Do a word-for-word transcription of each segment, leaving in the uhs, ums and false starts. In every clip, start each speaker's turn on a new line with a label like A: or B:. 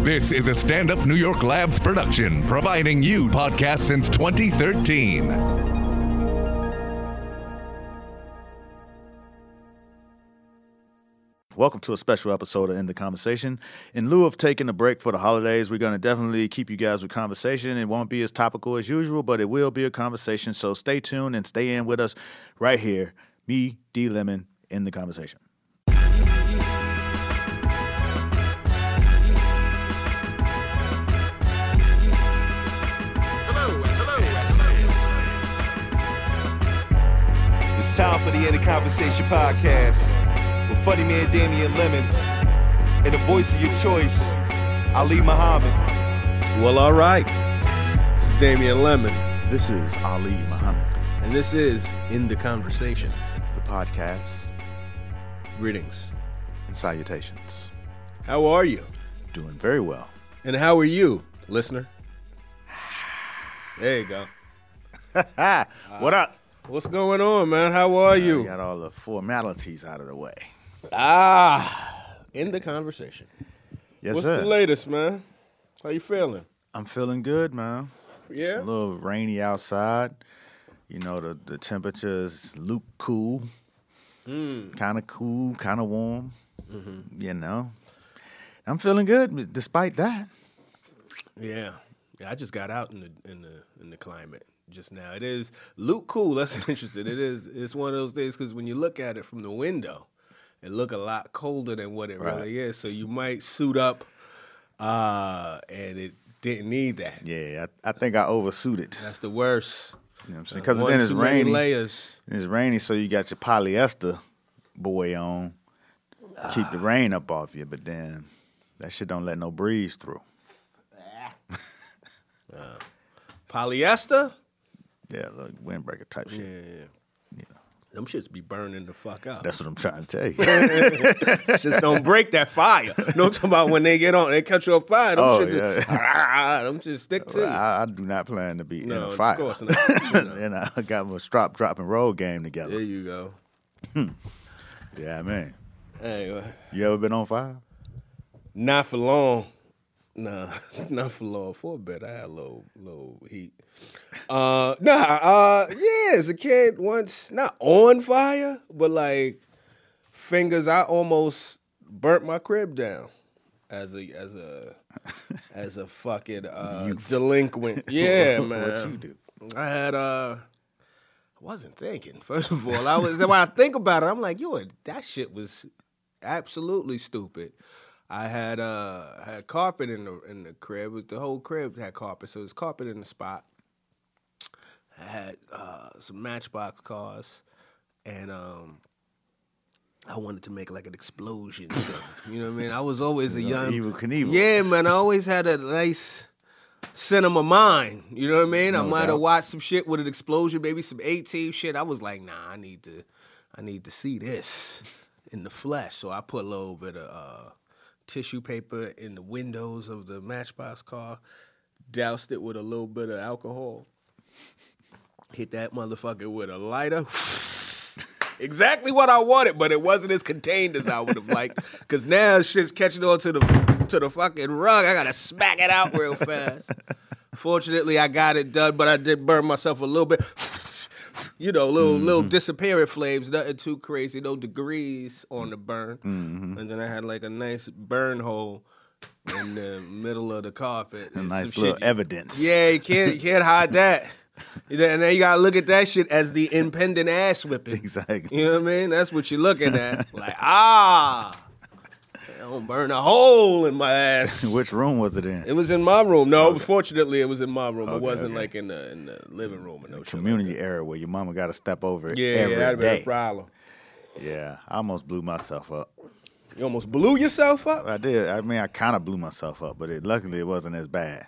A: This is a Stand Up New York Labs production, providing you podcasts since twenty thirteen.
B: Welcome to a special episode of In the Conversation. In lieu of taking a break for the holidays, we're going to definitely keep you guys with conversation. It won't be as topical as usual, but it will be a conversation. So stay tuned and stay in with us right here. Me, D Lemon, In the Conversation.
C: It's time for the In the Conversation podcast with funny man Damian Lemon and the voice of your choice, Ali Muhammad.
D: Well, all right. This is Damian Lemon.
B: This is Ali Muhammad.
D: And this is In the Conversation.
B: The podcast.
D: Greetings.
B: And salutations.
D: How are you?
B: Doing very well.
D: And how are you, listener? There you go.
B: What up?
D: What's going on, man? How are you?
B: I got all the formalities out of the way.
D: Ah, In the Conversation.
B: Yes,
D: What's
B: sir.
D: the latest, man? How you feeling?
B: I'm feeling good, man.
D: Yeah?
B: It's a little rainy outside. You know, the, the temperature is luke cool.
D: Mm.
B: Kind of cool, kind of warm.
D: Mm-hmm.
B: You know. I'm feeling good despite that.
D: Yeah. Yeah, I just got out in the in the in the climate just now. It is Luke cool. That's interesting. It is. It's one of those days because when you look at it from the window, it look a lot colder than what it
B: Right.
D: really is. So you might suit up, uh, and it didn't need that.
B: Yeah, I, I think I oversuited.
D: That's the worst.
B: You know what I'm saying? Because
D: One
B: then it's
D: too many
B: rainy.
D: layers.
B: It's rainy, so you got your polyester boy on. Keep the rain up off you, but then that shit don't let no breeze through.
D: Polyester.
B: Yeah, look, windbreaker type
D: Yeah,
B: shit.
D: yeah.
B: Yeah.
D: Them shits be burning the fuck up.
B: That's what I'm trying to tell you.
D: Just don't break that fire. No, talking about when they get on, they catch you on fire. Them
B: Oh,
D: shits,
B: yeah.
D: just, ah, them just stick to you.
B: I, I do not plan to be
D: No,
B: in a
D: of
B: fire.
D: course not. You know.
B: And I got my strop, drop, and roll game together.
D: There you go.
B: Yeah, man.
D: Anyway,
B: You ever been on fire?
D: not for long. Nah, not for long. For a bit, I had a little, little heat. Uh, nah, uh, yeah, as a kid, once not on fire, but like fingers. I almost burnt my crib down as a as a as a fucking uh, delinquent. Yeah,
B: What-
D: man.
B: what you do?
D: I had uh. I wasn't thinking. First of all, I was when I think about it, I'm like, yo, that shit was absolutely stupid. I had uh had carpet in the in the crib. It was the whole crib had carpet, so there's carpet in the spot. I had uh, some Matchbox cars, and um, I wanted to make like an explosion thing. You know what I mean? I was always a young
B: Evel Knievel.
D: Yeah, man. I always had a nice cinema mind. You know what I mean? I
B: No
D: might have
B: doubt.
D: watched some shit with an explosion, maybe some eighteen shit. I was like, nah, I need to, I need to see this in the flesh. So I put a little bit of uh, tissue paper in the windows of the Matchbox car, doused it with a little bit of alcohol, hit that motherfucker with a lighter. Exactly what I wanted, but it wasn't as contained as I would have liked. Cause now shit's catching on to the to the fucking rug. I gotta smack it out real fast. Fortunately, I got it done, but I did burn myself a little bit. You know, little
B: Mm-hmm.
D: little disappearing flames, nothing too crazy, no degrees on the burn.
B: Mm-hmm.
D: And then I had like a nice burn hole in the middle of the carpet.
B: A
D: and
B: nice
D: some
B: little
D: shit.
B: evidence.
D: Yeah, you can't you can't hide that. You know, and then you gotta look at that shit as the impending ass whipping.
B: Exactly.
D: You know what I mean? That's what you're looking at. Like, ah, don't burn a hole in my ass.
B: Which room was it in?
D: It was in my room. No, fortunately, it was in my room.
B: Okay,
D: it wasn't
B: okay.
D: like in the in the living room or no shit.
B: Community area where your mama got to step over it
D: Yeah,
B: every
D: yeah, that'd been
B: day.
D: a problem.
B: Yeah, I almost blew myself up.
D: You almost blew yourself up.
B: I did. I mean, I kind of blew myself up, but it, luckily it wasn't as bad.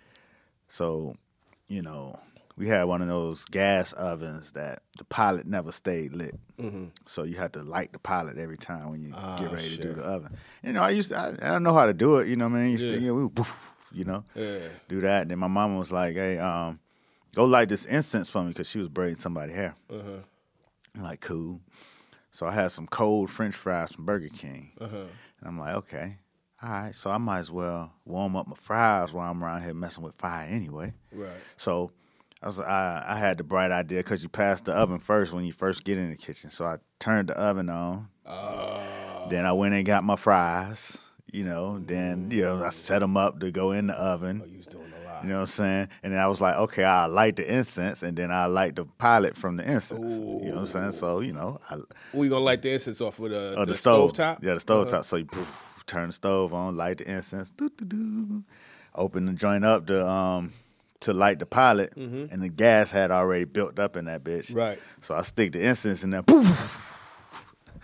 B: So, you know, we had one of those gas ovens that the pilot never stayed lit.
D: Mm-hmm.
B: So you had to light the pilot every time when you
D: Ah,
B: get ready to do
D: shit.
B: the oven. You know, I used to, I, I don't know how to do it. You know what I mean? You,
D: Yeah.
B: you know, we would poof, you know,
D: Yeah.
B: do that. And then my mama was like, hey, um, go light this incense for me because she was braiding somebody's hair.
D: Uh-huh.
B: I'm like, cool. So I had some cold French fries from Burger King.
D: Uh-huh.
B: And I'm like, okay. all right, so I might as well warm up my fries while I'm around here messing with fire anyway.
D: Right.
B: So I was I, I had the bright idea because you pass the oven first when you first get in the kitchen. So I turned the oven on.
D: Uh,
B: Then I went and got my fries, you know. Then, you know, I set them up to go in the oven.
D: oh, you was doing a lot.
B: You know what I'm saying? And then I was like, okay, I'll light the incense, and then I'll light the pilot from the incense.
D: Ooh.
B: You know what I'm saying? So, you know. I,
D: Were you going to light the incense off with uh,
B: oh,
D: the,
B: the stove.
D: top?
B: Yeah, the stove
D: Uh-huh.
B: top. So you poof, turn the stove on, light the incense, doo-doo-doo. Open the joint up to um to light the pilot,
D: Mm-hmm.
B: and the gas had already built up in that bitch.
D: Right.
B: So I stick the incense in there. Poof.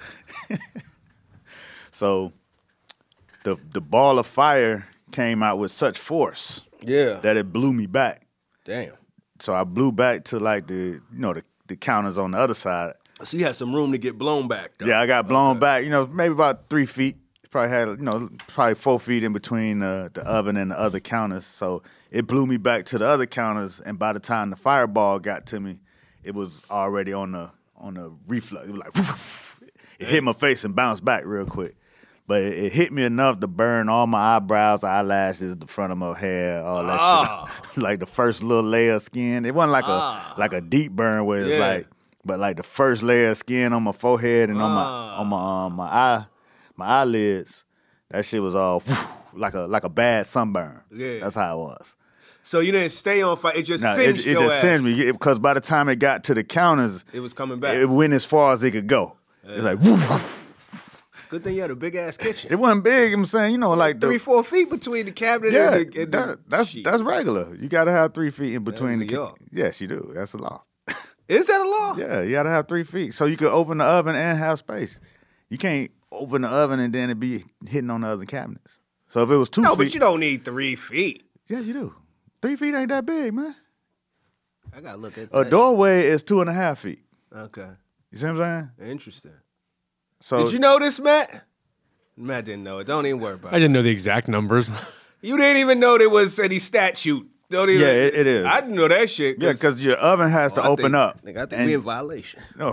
B: So the the ball of fire came out with such force
D: Yeah.
B: that it blew me back.
D: Damn.
B: So I blew back to like the you know the, the counters on the other side.
D: So you had some room to get blown back, though.
B: Yeah, I got blown back, you know, maybe about three feet. Probably had, you know, probably four feet in between uh, the oven and the other counters. So it blew me back to the other counters, and by the time the fireball got to me, it was already on the on the reflux. It was like, it hit my face and bounced back real quick. But it, it hit me enough to burn all my eyebrows, eyelashes, the front of my hair, all that
D: Ah.
B: shit. Like the first little layer of skin. It wasn't like
D: Ah.
B: a like a deep burn where it's
D: Yeah.
B: like, but like the first layer of skin on my forehead and on my
D: Ah.
B: on my um, my eye my eyelids. That shit was all like a like a bad sunburn.
D: Yeah.
B: That's how it was.
D: So you didn't stay on fire. It just
B: Nah,
D: singed
B: it, it
D: your
B: just
D: ass.
B: singed me because by the time it got to the counters,
D: It was coming back.
B: it went as far as it could go. It's like woo.
D: It's a good thing you had a big ass kitchen.
B: It wasn't big. I'm saying, you know, like the,
D: Three, four feet between the cabinet
B: yeah,
D: and the, and the
B: that, that's
D: sheet.
B: that's regular. You got to have three feet in between
D: New
B: the. Ki-
D: York.
B: yes, you do. That's the law.
D: Is that a law?
B: Yeah, you got to have three feet so you could open the oven and have space. You can't open the oven and then it be hitting on the other cabinets. So if it was two
D: No,
B: feet,
D: but you don't need three feet.
B: yeah, you do. Three feet ain't that big, man.
D: I gotta look at
B: A
D: that.
B: doorway is two and a half feet.
D: Okay,
B: You see what I'm saying?
D: interesting.
B: So
D: Did you know this, Matt? Matt didn't know it. Don't even worry about
E: I
D: it.
E: didn't know the exact numbers.
D: You didn't even know there was any statute. Don't even.
B: Yeah, it- it is.
D: I didn't know that shit.
B: yeah, because your oven has to
D: Oh, I
B: open
D: think-
B: up.
D: Nigga, I think
B: And-
D: we in violation.
B: No,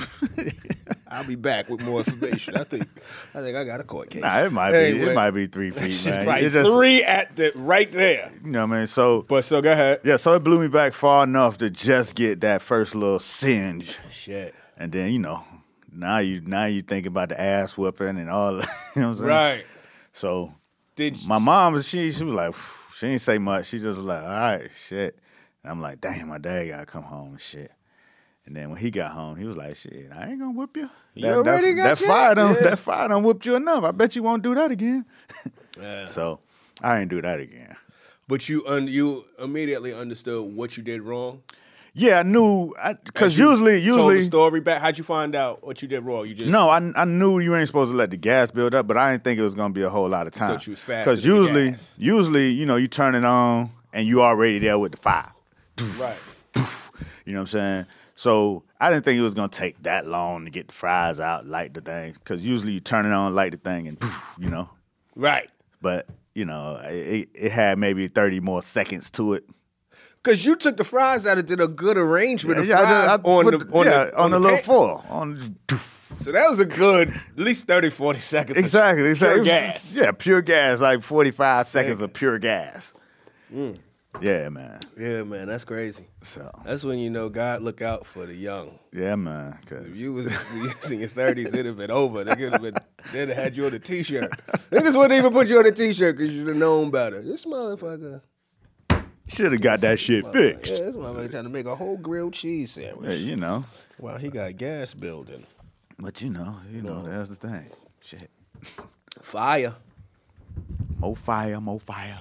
D: I'll be back with more information. I think. I think I got a court case.
B: nah, it might be.
D: Anyway.
B: It might be three feet,
D: Shit,
B: man.
D: right,
B: It's just,
D: three at the right there.
B: you know what I mean? So
D: But so go ahead.
B: yeah, so it blew me back far enough to just get that first little singe,
D: Shit.
B: and then you know, now you now you think about the ass whooping and all. You know what I'm saying?
D: Right.
B: So
D: Did
B: my mom, she she was like, she didn't say much. She just was like, all right, shit. And I'm like, damn, my dad gotta come home and shit. And then when he got home, he was like, shit, I ain't gonna whip you.
D: You already got
B: that
D: your-
B: fire done,
D: yeah.
B: that fire done whooped you enough. I bet you won't do that again.
D: Yeah.
B: So I didn't do that again.
D: But you un- you immediately understood what you did wrong.
B: Yeah, I knew because
D: As you
B: usually,
D: told the
B: usually,
D: story back. How'd you find out what you did wrong? You just
B: no, I I knew you ain't supposed to let the gas build up, but I didn't think it was gonna be a whole lot of time.
D: thought you was faster than the
B: usually,
D: gas.
B: usually, you know, you turn it on and you already there with the fire.
D: right.
B: You know what I'm saying? So I didn't think it was gonna take that long to get the fries out, light the thing, because usually you turn it on, light the thing, and poof, you know.
D: Right.
B: But you know, it, it had maybe thirty more seconds to it.
D: Because you took the fries out and did a good arrangement of
B: Yeah, I
D: fries
B: did- I
D: on,
B: put
D: the, on
B: yeah,
D: the
B: on the
D: the
B: little
D: pan.
B: foil. On
D: So that was a good at least thirty, forty seconds. of
B: exactly,
D: pure
B: exactly.
D: gas.
B: Yeah, pure gas, like forty-five seconds
D: Yeah.
B: of pure gas. Yeah, man.
D: Yeah, man, that's crazy.
B: So
D: That's when you know God look out for the young.
B: yeah, man.
D: If
B: Cause
D: you was, you was in your thirties, it'd have been over. They could have been. They'd have had you on a t-shirt. Niggas wouldn't even put you on a t-shirt because you'd have known better. This motherfucker.
B: should have got that shit fixed.
D: Yeah, this motherfucker trying to make a whole grilled cheese sandwich.
B: Yeah, you know.
D: Wow, he got gas building.
B: But you know, you know, that's the thing. Shit.
D: Fire.
B: More fire, more fire.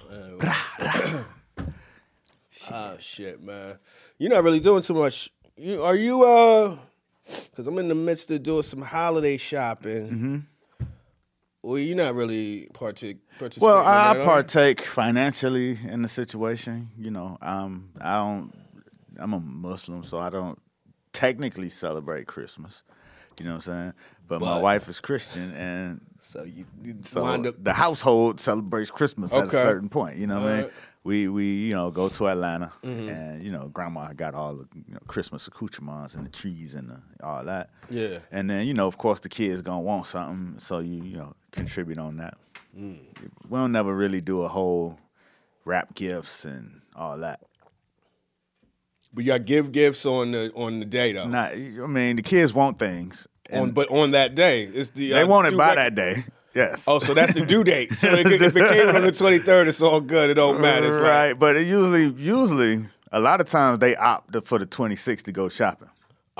D: Oh shit, man. You're not really doing too much. You are you uh because I'm in the midst of doing some holiday shopping. Mm-hmm. Well, you're not really partic- participating.
B: Well,
D: in
B: I,
D: that,
B: I
D: are you?
B: partake financially in the situation. You know, um, I don't. I'm a Muslim, so I don't technically celebrate Christmas. You know what I'm saying? But, my
D: But-
B: wife is Christian, and
D: So you, you
B: so
D: wind up.
B: the household celebrates Christmas at a
D: Okay.
B: certain point. You know what I mean?
D: Alright.
B: We we you know go to Atlanta,
D: Mm-hmm.
B: and you know Grandma got all the you know, Christmas accoutrements and the trees and the, all that.
D: Yeah.
B: And then you know of course the kids gonna want something, so you you know contribute on that. Mm. We don't never really do a whole wrap gifts and all that.
D: But y'all give gifts on the on the day though.
B: Not, I mean, the kids want things.
D: On but on that day, it's the
B: they
D: uh,
B: want it by
D: rec-
B: that day. Yes.
D: Oh, so that's the due date. So if it, if it came on the twenty-third, it's all good. It don't matter. It's
B: right,
D: like,
B: but it usually, usually, a lot of times they opt for the twenty-sixth to go shopping.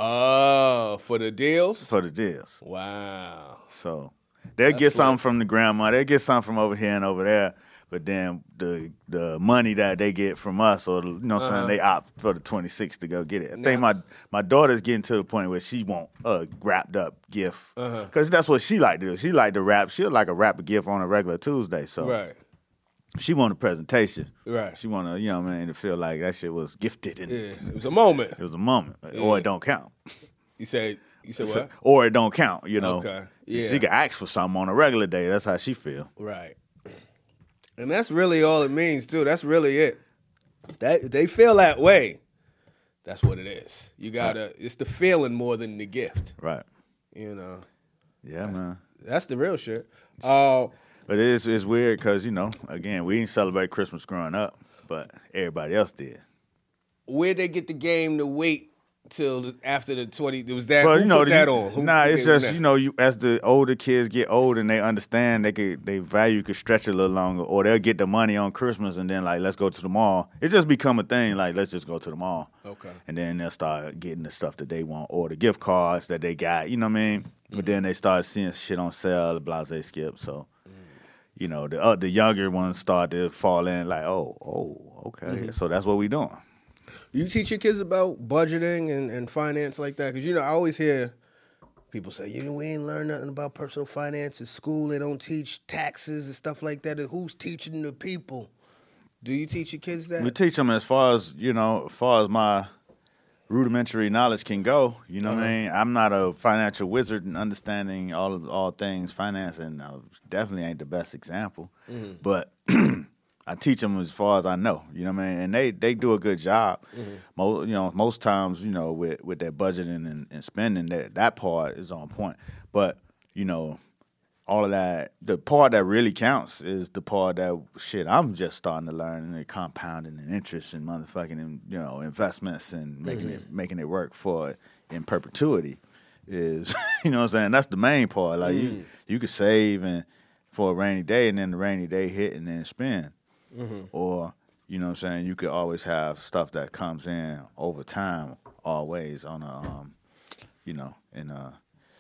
D: Oh, for the deals?
B: For the deals.
D: Wow.
B: So they'll
D: That's
B: get something
D: lit.
B: from the grandma. They'll get something from over here and over there. But then the the money that they get from us, or you know what I'm
D: Uh-huh.
B: saying, they opt for the twenty-sixth to go get it. I
D: Now-
B: think my my daughter's getting to the point where she want a wrapped up gift.
D: Uh-huh.
B: Because that's what she like to do. She like to wrap. She'll like a wrap a gift on a regular Tuesday. So
D: Right.
B: she want a presentation.
D: Right.
B: She want to, you know what I mean, to feel like that shit was gifted. And
D: Yeah. It was a moment.
B: it was a moment.
D: Yeah.
B: Or it don't count.
D: You said you said
B: So-
D: what?
B: or it don't count, you know.
D: Okay. Yeah.
B: She can ask for something on a regular day. That's how she feel.
D: Right. And that's really all it means too. That's really it. That they feel that way. That's what it is. You gotta. It's the feeling more than the gift.
B: Right.
D: You know.
B: Yeah, man.
D: That's the real shit. Uh,
B: But it is it's weird because, you know, again, we didn't celebrate Christmas growing up, but everybody else did.
D: where'd they get the game to wait till after the twenty? Was that
B: Well,
D: who
B: you know,
D: put that
B: you-
D: on? Who
B: nah, it's
D: gave them
B: just
D: that?
B: you know, you as the older kids get old and they understand they could they value could stretch a little longer, or they'll get the money on Christmas and then like let's go to the mall. It just become a thing like let's just go to the mall.
D: Okay.
B: And then they'll start getting the stuff that they want or the gift cards that they got. You know what I mean?
D: Mm-hmm.
B: But then they start seeing shit on sale, the blase skip. So. You know, the uh, the younger ones start to fall in like, oh, oh, okay.
D: Mm-hmm.
B: So that's what we doing.
D: You teach your kids about budgeting and, and finance like that? Because, you know, I always hear people say, you know, we ain't learn nothing about personal finance at school. They don't teach taxes and stuff like that. And who's teaching the people? Do you teach your kids that?
B: We teach them as far as, you know, as far as my rudimentary knowledge can go. You know
D: Uh-huh.
B: what I mean? I'm not a financial wizard in understanding all of all things finance, and I definitely ain't the best example.
D: Mm-hmm.
B: But I teach them as far as I know. You know what I mean? And they, they do a good job.
D: Mm-hmm.
B: Most you know most times you know with with their budgeting and, and spending that that part is on point. But you know. All of that, the part that really counts is the part that shit I'm just starting to learn, and the compounding and interest and motherfucking, you know, investments and making
D: Mm-hmm.
B: it making it work for in perpetuity is, you know what I'm saying? That's the main part. Like
D: Mm.
B: you you could save and for a rainy day, and then the rainy day hit and then spend.
D: Mm-hmm.
B: Or, you know what I'm saying, you could always have stuff that comes in over time, always on a um, you know, in a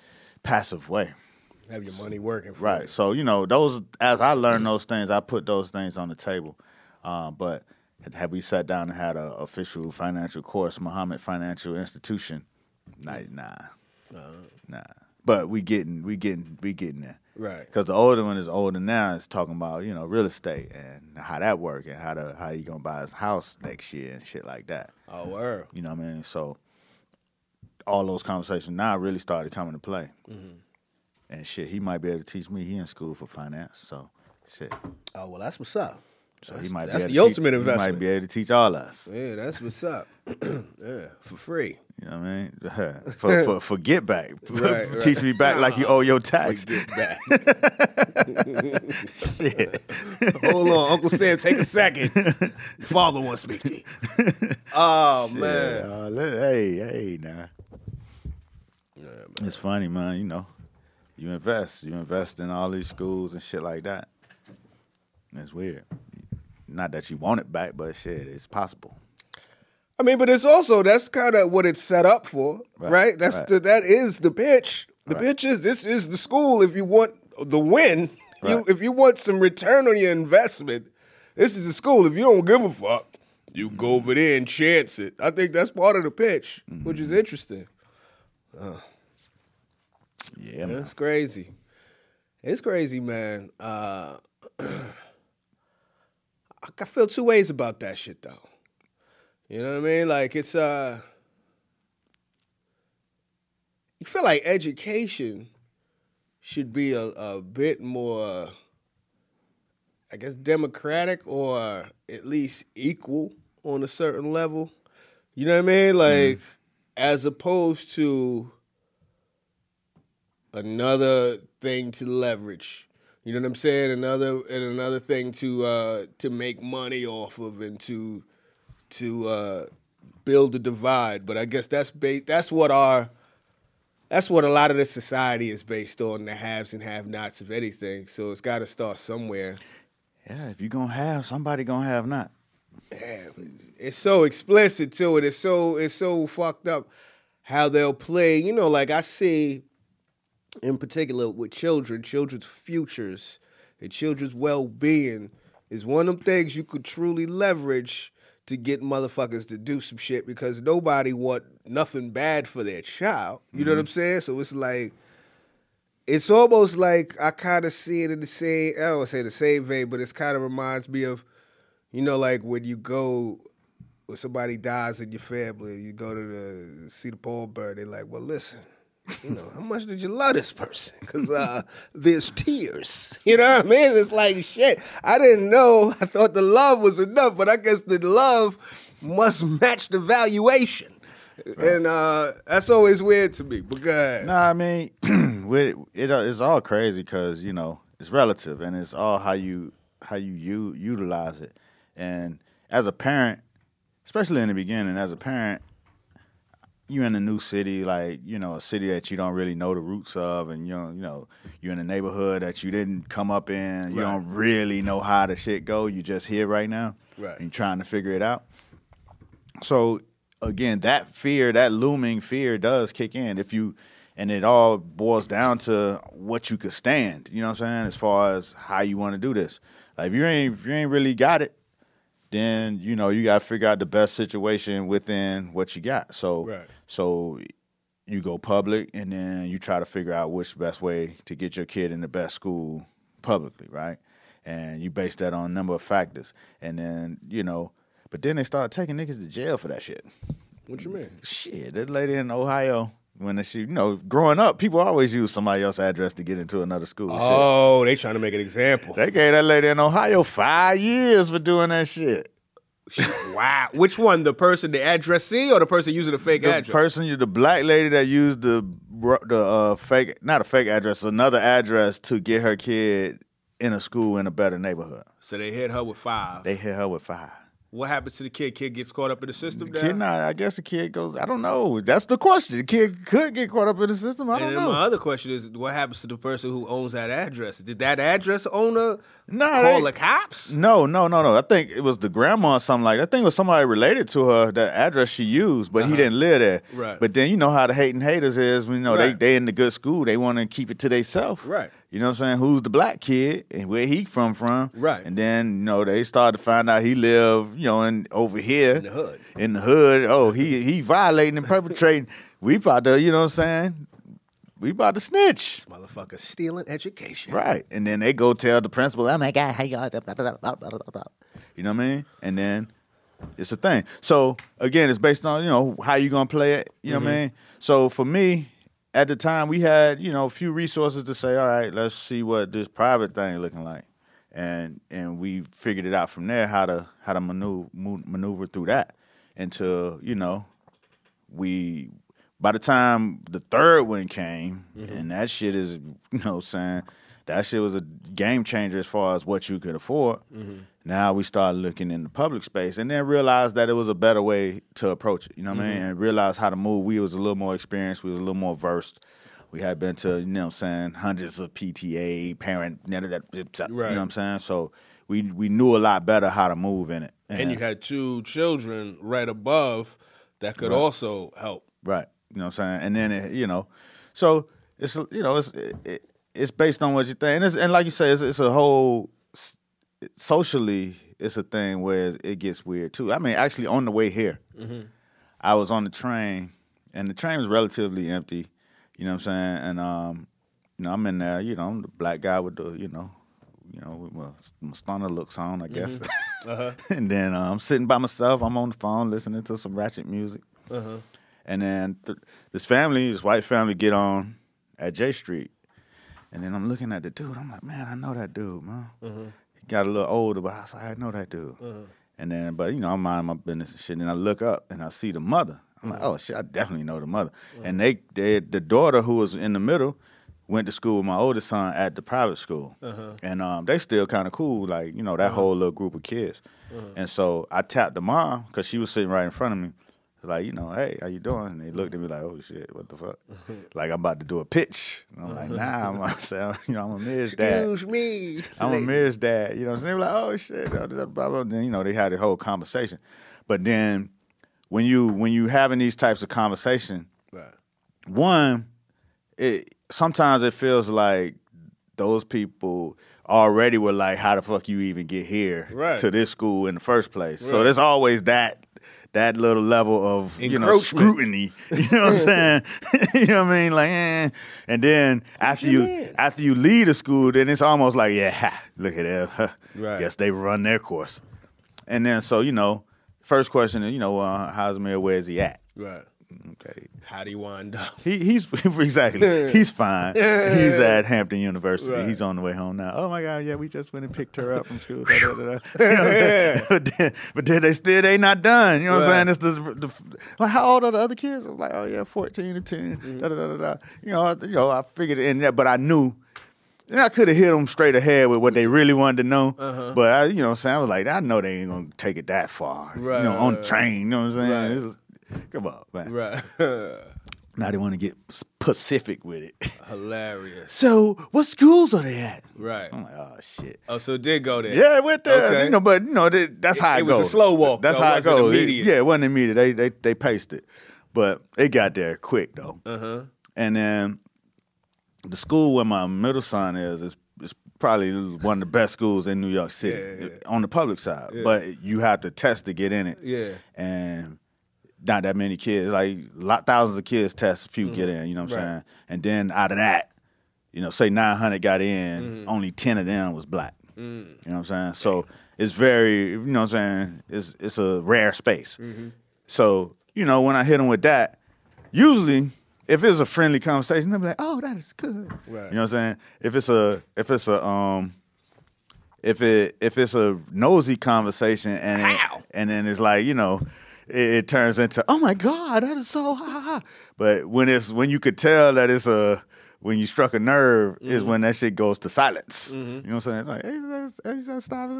B: passive way.
D: Have your money working for
B: Right.
D: you.
B: So, you know, those as I learned those things, I put those things on the table. Um, but have we sat down and had an official financial course, Muhammad Financial Institution? Nah, nah, nah. But we getting, we getting, we getting there.
D: Right.
B: Because the older one is older now. Is talking about you know real estate and how that work and how to how you gonna buy his house next year and shit like that.
D: Oh, word.
B: You know what I mean? So all those conversations now really started coming to play.
D: Mm-hmm.
B: And shit, he might be able to teach me. He in school for finance, so shit.
D: Oh, well, that's what's up.
B: So
D: that's
B: he might
D: that's
B: be able
D: the
B: to
D: ultimate
B: teach,
D: investment.
B: He might be able to teach all us.
D: Yeah, that's what's up. Yeah, for free.
B: You know what I mean? for, for for get back.
D: Right, right.
B: Teach me back like you owe your tax.
D: Get back.
B: Shit.
D: Hold on, Uncle Sam, take a second. Father wants to speak to you. Oh, man.
B: Yeah, uh, let- hey, hey, nah.
D: Yeah, man.
B: It's funny, man. You know, you invest. You invest in all these schools and shit like that. It's weird. Not that you want it back, but shit, it's possible.
D: I mean, but it's also, that's kind of what it's set up for, right?
B: Right,
D: That's
B: right.
D: The, that is the pitch. The
B: Right.
D: pitch is, this is the school if you want the win. You,
B: Right.
D: if you want some return on your investment, this is the school. If you don't give a fuck, you go over there and chance it. I think that's part of the pitch,
B: Mm-hmm.
D: which is interesting.
B: Yeah, man.
D: It's crazy. It's crazy, man. Uh, I feel two ways about that shit, though. You know what I mean? Like, it's, uh, you feel like education should be a, a bit more, I guess, democratic or at least equal on a certain level. You know what I mean? Like, as opposed to another thing to leverage. You know what I'm saying? Another and another thing to uh, to make money off of and to to uh, build a divide. But I guess that's ba- that's what our that's what a lot of this society is based on, the haves and have-nots of anything. So it's got to start somewhere.
B: Yeah, if you're gonna have, somebody gonna have not.
D: Yeah, it's so explicit too, and it's so it's so fucked up how they'll play. You know, like I see, in particular with children, children's futures and children's well-being is one of them things you could truly leverage to get motherfuckers to do some shit, because nobody want nothing bad for their child. You mm-hmm. know what I'm saying? So it's like, it's almost like I kind of see it in the same, I don't want to say the same vein, but it kind of reminds me of, you know, like when you go, when somebody dies in your family, you go to the, see the pallbearer, they're like, well, listen, you know, how much did you love this person? Because uh, there's tears. You know what I mean? It's like, shit, I didn't know. I thought the love was enough, but I guess the love must match the valuation. Right. And uh, that's always weird to me. But go ahead.
B: Nah, I mean, it, it, it's all crazy because, you know, it's relative, and it's all how you how you, you utilize it. And as a parent, especially in the beginning, as a parent, you're in a new city, like, you know, a city that you don't really know the roots of, and, you know, you know, you're in a neighborhood that you didn't come up in. You right. don't really know how the shit go. You just here right now.
D: Right.
B: And you're trying to figure it out. So, again, that fear, that looming fear does kick in. If you, and it all boils down to what you could stand, you know what I'm saying, as far as how you want to do this. Like, if you ain't, if you ain't really got it, then, you know, you got to figure out the best situation within what you got. So,
D: right.
B: so you go public, and then you try to figure out which best way to get your kid in the best school publicly, right? And you base that on a number of factors. And then, you know, but then they start taking niggas to jail for that shit.
D: What you mean?
B: Shit, that lady in Ohio, when she, you know, growing up, people always use somebody else's address to get into another school.
D: Oh,
B: shit.
D: They trying to make an example.
B: They gave that lady in Ohio five years for doing that shit.
D: Wow. Which one? The person, the addressee, or the person using the fake
B: the
D: address?
B: The person, the black lady that used the the uh, fake, not a fake address, another address to get her kid in a school in a better neighborhood.
D: So they hit her with five.
B: They hit her with five.
D: What happens to the kid? Kid gets caught up in the system now?
B: Kid, nah, I guess the kid goes, I don't know. That's the question. The kid could get caught up in the system. I don't
D: and
B: know.
D: And my other question is, what happens to the person who owns that address? Did that address owner
B: nah,
D: call
B: they,
D: the cops?
B: No, no, no, no. I think it was the grandma or something like that. I think it was somebody related to her, that address she used, but uh-huh. he didn't live there.
D: Right.
B: But then you know how the hating haters is. You know,
D: right.
B: they they in the good school. They want to keep it to themselves.
D: Right.
B: You know what I'm saying? Who's the black kid and where he from from?
D: Right.
B: And then, you know, they started to find out he lived, you know, in over here.
D: In the hood.
B: In the hood. Oh, he he violating and perpetrating. We about to, you know what I'm saying? We about to snitch.
D: This motherfucker stealing education.
B: Right. And then they go tell the principal, oh my God, how y'all, blah, blah, blah, blah, blah, blah. You know what I mean? And then it's a thing. So, again, it's based on, you know, how you going to play it. You know mm-hmm. what I mean? So, for me, at the time, we had, you know, a few resources to say, all right, let's see what this private thing looking like. And and we figured it out from there how to how to maneuver, maneuver through that until, you know, we, by the time the third one came, mm-hmm. and that shit is, you know what I'm saying, that shit was a game changer as far as what you could afford. Mm-hmm. Now we started looking in the public space and then realized that it was a better way to approach it, you know what mm-hmm. I mean? And realized how to move. We was a little more experienced. We was a little more versed. We had been to, you know what I'm saying, hundreds of P T A, parent, none of that, right. You know what I'm saying? So we we knew a lot better how to move in it.
D: And, and you had two children right above that could right. also help.
B: Right. You know what I'm saying? And then, it, you know, so it's, you know, it's it, it's based on what you think. And, it's, and like you say, it's, it's a whole, socially, it's a thing where it gets weird too. I mean, actually on the way here, mm-hmm. I was on the train, and the train was relatively empty. You know what I'm saying? And, um, you know, I'm in there, you know, I'm the black guy with the, you know, you know, with my, my stunner looks on, I guess. Mm-hmm. Uh-huh. And then uh, I'm sitting by myself. I'm on the phone listening to some ratchet music. Uh-huh. And then th- this family, this white family, get on at J Street. And then I'm looking at the dude. I'm like, man, I know that dude, man. Uh-huh. He got a little older, but I was like, I know that dude. Uh-huh. And then, but, you know, I'm minding my business and shit. And I look up, and I see the mother. I'm like, oh, shit, I definitely know the mother. Mm-hmm. And they, they, the daughter who was in the middle went to school with my oldest son at the private school. Uh-huh. And um, they still kind of cool, like, you know, that uh-huh. whole little group of kids. Uh-huh. And so I tapped the mom because she was sitting right in front of me. Like, you know, hey, how you doing? And they looked at me like, oh, shit, what the fuck? Like, I'm about to do a pitch. And I'm like, nah, I'm myself. You know, I'm a Miz dad.
D: Excuse me.
B: I'm a Miz dad. You know what I'm saying? They were like, oh, shit. Blah, blah, blah. Then, you know, they had the whole conversation. But then when you when you having these types of conversation, right. one, it sometimes it feels like those people already were like, how the fuck you even get here
D: right.
B: to this school in the first place?
D: Right.
B: So there's always that that little level of, you know, scrutiny. You know what I'm saying? You know what I mean? Like, eh. And then after you in? after you leave the school, then it's almost like, yeah, look at that. Right. Guess they run their course. And then so, you know, first question is, you know, uh, how's Mayor? Where's he at?
D: Right.
B: Okay.
D: How do you wind up?
B: He he's exactly. He's fine. He's at Hampton University. Right. He's on the way home now. Oh my God, yeah, we just went and picked her up from school. Da, da, da, da. You know what I'm saying? But then, but then they still they not done. You know what right. I'm saying? It's the, the like how old are the other kids? I'm like, oh yeah, fourteen and ten. Mm-hmm. Da, da, da, da, da. You know, you know, I figured it in that, but I knew. And I could have hit them straight ahead with what they really wanted to know. Uh-huh. But I, you know what I'm saying? I was like, I know they ain't gonna take it that far. Right. You know, on the train, you know what I'm saying? Right. Come on, man.
D: Right.
B: Now they want to get specific with it.
D: Hilarious.
B: So, what schools are they at?
D: Right.
B: I'm like, oh shit.
D: Oh, so it did go there.
B: Yeah, it went there.
D: Okay.
B: You know, but you know, they, that's
D: it,
B: how it,
D: it
B: goes.
D: It was a slow walk.
B: That's
D: though.
B: how
D: it
B: it goes.
D: Immediate.
B: It, yeah, it wasn't immediate. They they they paced it, but it got there quick though.
D: Uh huh.
B: And then the school where my middle son is is. is probably one of the best schools in New York City yeah, yeah. on the public side. Yeah. But you have to test to get in it.
D: Yeah.
B: And not that many kids. Like lot, thousands of kids test, a few mm-hmm. get in, you know what I'm right. saying? And then out of that, you know, say nine hundred got in, mm-hmm. only ten of them was black. Mm. You know what I'm saying? So it's very, you know what I'm saying, it's it's a rare space. Mm-hmm. So, you know, when I hit them with that, usually if it's a friendly conversation, they'll be like, "Oh, that is good." Right. You know what I'm saying? If it's a, if it's a, um, if it, if it's a nosy conversation, and it, and then it's like, you know, it, it turns into, "Oh my God, that is so ha ha ha." But when it's when you could tell that it's a, when you struck a nerve, mm-hmm. is when that shit goes to silence. Mm-hmm. You know what I'm saying? Like, hey, that's, hey, that's stop.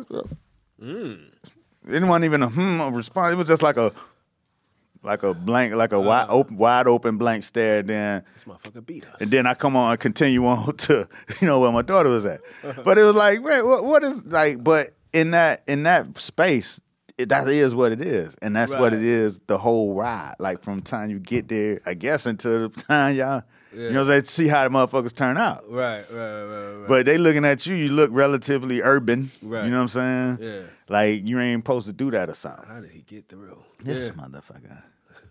B: Mm. It wasn't even a hmm a response. It was just like a. Like a blank, like a uh, wide open, wide open blank stare. Then
D: this motherfucker beat us.
B: And then I come on and continue on to, you know, where my daughter was at. But it was like, man, what, what is like? But in that in that space, it, that is what it is, and that's right. what it is. The whole ride, like from the time you get there, I guess, until the time y'all, yeah. you know, they see how the motherfuckers turn out.
D: Right, right, right, right.
B: But they looking at you. You look relatively urban. Right. You know what I'm saying?
D: Yeah.
B: Like you ain't supposed to do that or something.
D: How did he get through?
B: This
D: yeah.
B: motherfucker.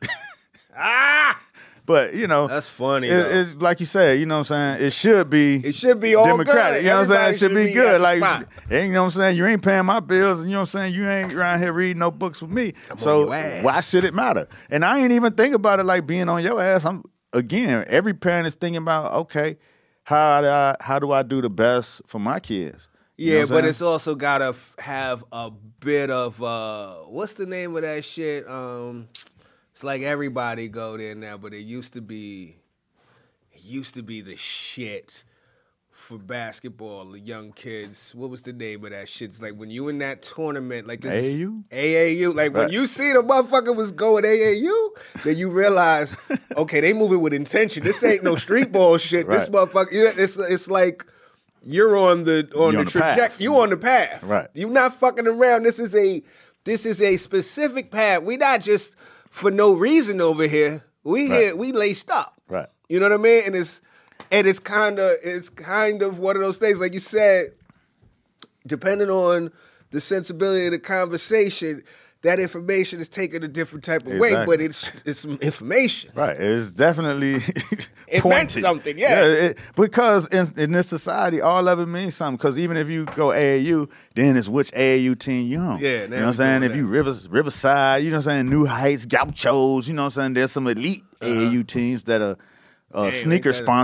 B: ah, but you know
D: that's funny.
B: It, it's like you said, you know what I'm saying. It should be.
D: It should be all
B: democratic.
D: Good.
B: You know what I'm saying. It should, should be, be good. Like,
D: spot.
B: You know what I'm saying. You ain't paying my bills, and you know what I'm saying. You ain't around here reading no books with me.
D: I'm
B: so
D: on your ass.
B: Why should it matter? And I ain't even think about it like being on your ass. I'm again. Every parent is thinking about, okay, how do I how do I do the best for my kids? You
D: yeah, but it's also gotta f- have a bit of uh, what's the name of that shit? Um, it's like everybody go there now, but it used to be, it used to be the shit for basketball. The young kids. What was the name of that shit? It's like when you in that tournament, like this
B: A A U,
D: A A U. Like right. when you see the motherfucker was going A A U, then you realize, okay, they moving with intention. This ain't no street ball shit. Right. This motherfucker, it's it's like. You're on the on
B: You're
D: the trajectory. You on the path.
B: Right.
D: You're not fucking around. This is a this is a specific path. We not just for no reason over here. We
B: right.
D: here. We laced up.
B: Right.
D: You know what I mean? And it's and it's kind of it's kind of one of those things. Like you said, depending on the sensibility of the conversation, that information is taken a different type of
B: exactly.
D: way, but it's it's some information.
B: Right. It's definitely
D: it meant something, yeah.
B: yeah it, because in, in this society, all of it means something. Because even if you go A A U, then it's which A A U team you on.
D: Yeah,
B: you know what I'm saying? If you Rivers, Riverside, you know what I'm saying? New Heights, Gauchos, you know what I'm saying? There's some elite uh-huh. A A U teams that are uh,
D: Damn,
B: sneaker sponsored.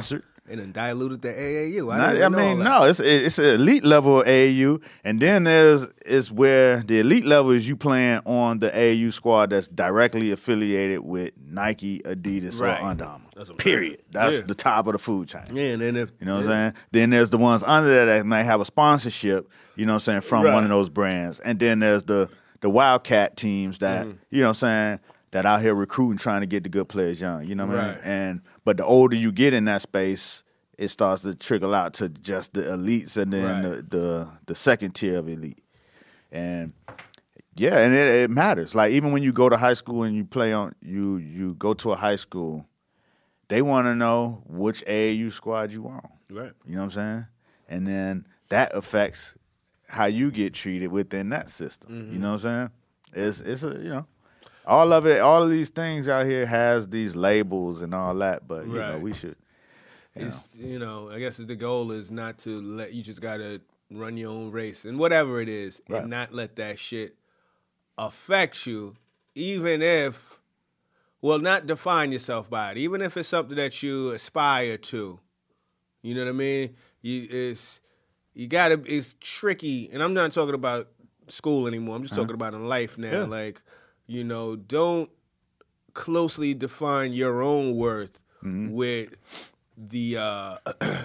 D: And then diluted the A A U. I,
B: Not,
D: didn't
B: I
D: even know
B: mean,
D: all that.
B: no, it's it's an elite level of A A U, and then there's is where the elite level is you playing on the A A U squad that's directly affiliated with Nike, Adidas,
D: Right.
B: or Under Armour.
D: That's what I'm
B: Period.
D: saying.
B: That's
D: Yeah.
B: the top of the food chain.
D: Yeah, and then if,
B: You know what
D: yeah.
B: I'm saying? Then there's the ones under there that may have a sponsorship, you know what I'm saying, from
D: Right.
B: one of those brands. And then there's the the Wildcat teams that,
D: Mm-hmm.
B: you know what I'm saying, that out here recruiting, trying to get the good players young. You know what I mean?
D: Right.
B: And but the older you get in that space, it starts to trickle out to just the elites and then
D: Right.
B: the, the the second tier of elite. And yeah, and it, it matters. Like even when you go to high school and you play on you you go to a high school, they want to know which A A U squad you on.
D: Right.
B: You know what I'm saying? And then that affects how you get treated within that system.
D: Mm-hmm.
B: You know what I'm saying? It's it's a you know all of it, all of these things out here has these labels and all that, but you know
D: Right.
B: we should. You
D: It's you know, I guess the goal is not to let you just gotta run your own race and whatever it is,
B: Right.
D: and not let that shit affect you, even if, well, not define yourself by it, even if it's something that you aspire to. You know what I mean? You it's you gotta. It's tricky, and I'm not talking about school anymore. I'm just talking about in life now.
B: Yeah.
D: Like, you know, don't closely define your own worth with the uh,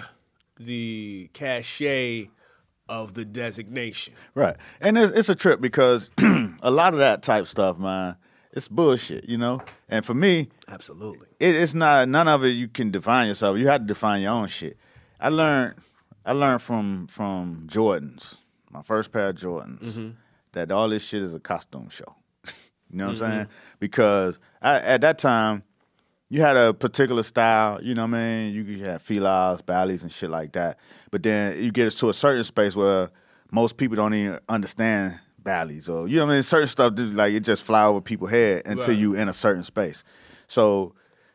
D: the cachet of the designation.
B: Right. And it's, it's a trip because a lot of that type stuff, man, it's bullshit, you know? And for me,
D: Absolutely.
B: it, it's not, none of it you can define yourself. You have to define your own shit. I learned, I learned from, from Jordans, my first pair of Jordans, that all this shit is a costume show. You know what I'm saying? Because I, at that time, you had a particular style, you know what I mean? You, you had felines, ballys, and shit like that. But then you get to a certain space where most people don't even understand ballys, or you know what I mean? Certain stuff, dude, like it just fly over people's head until
D: Right.
B: you in a certain space. So,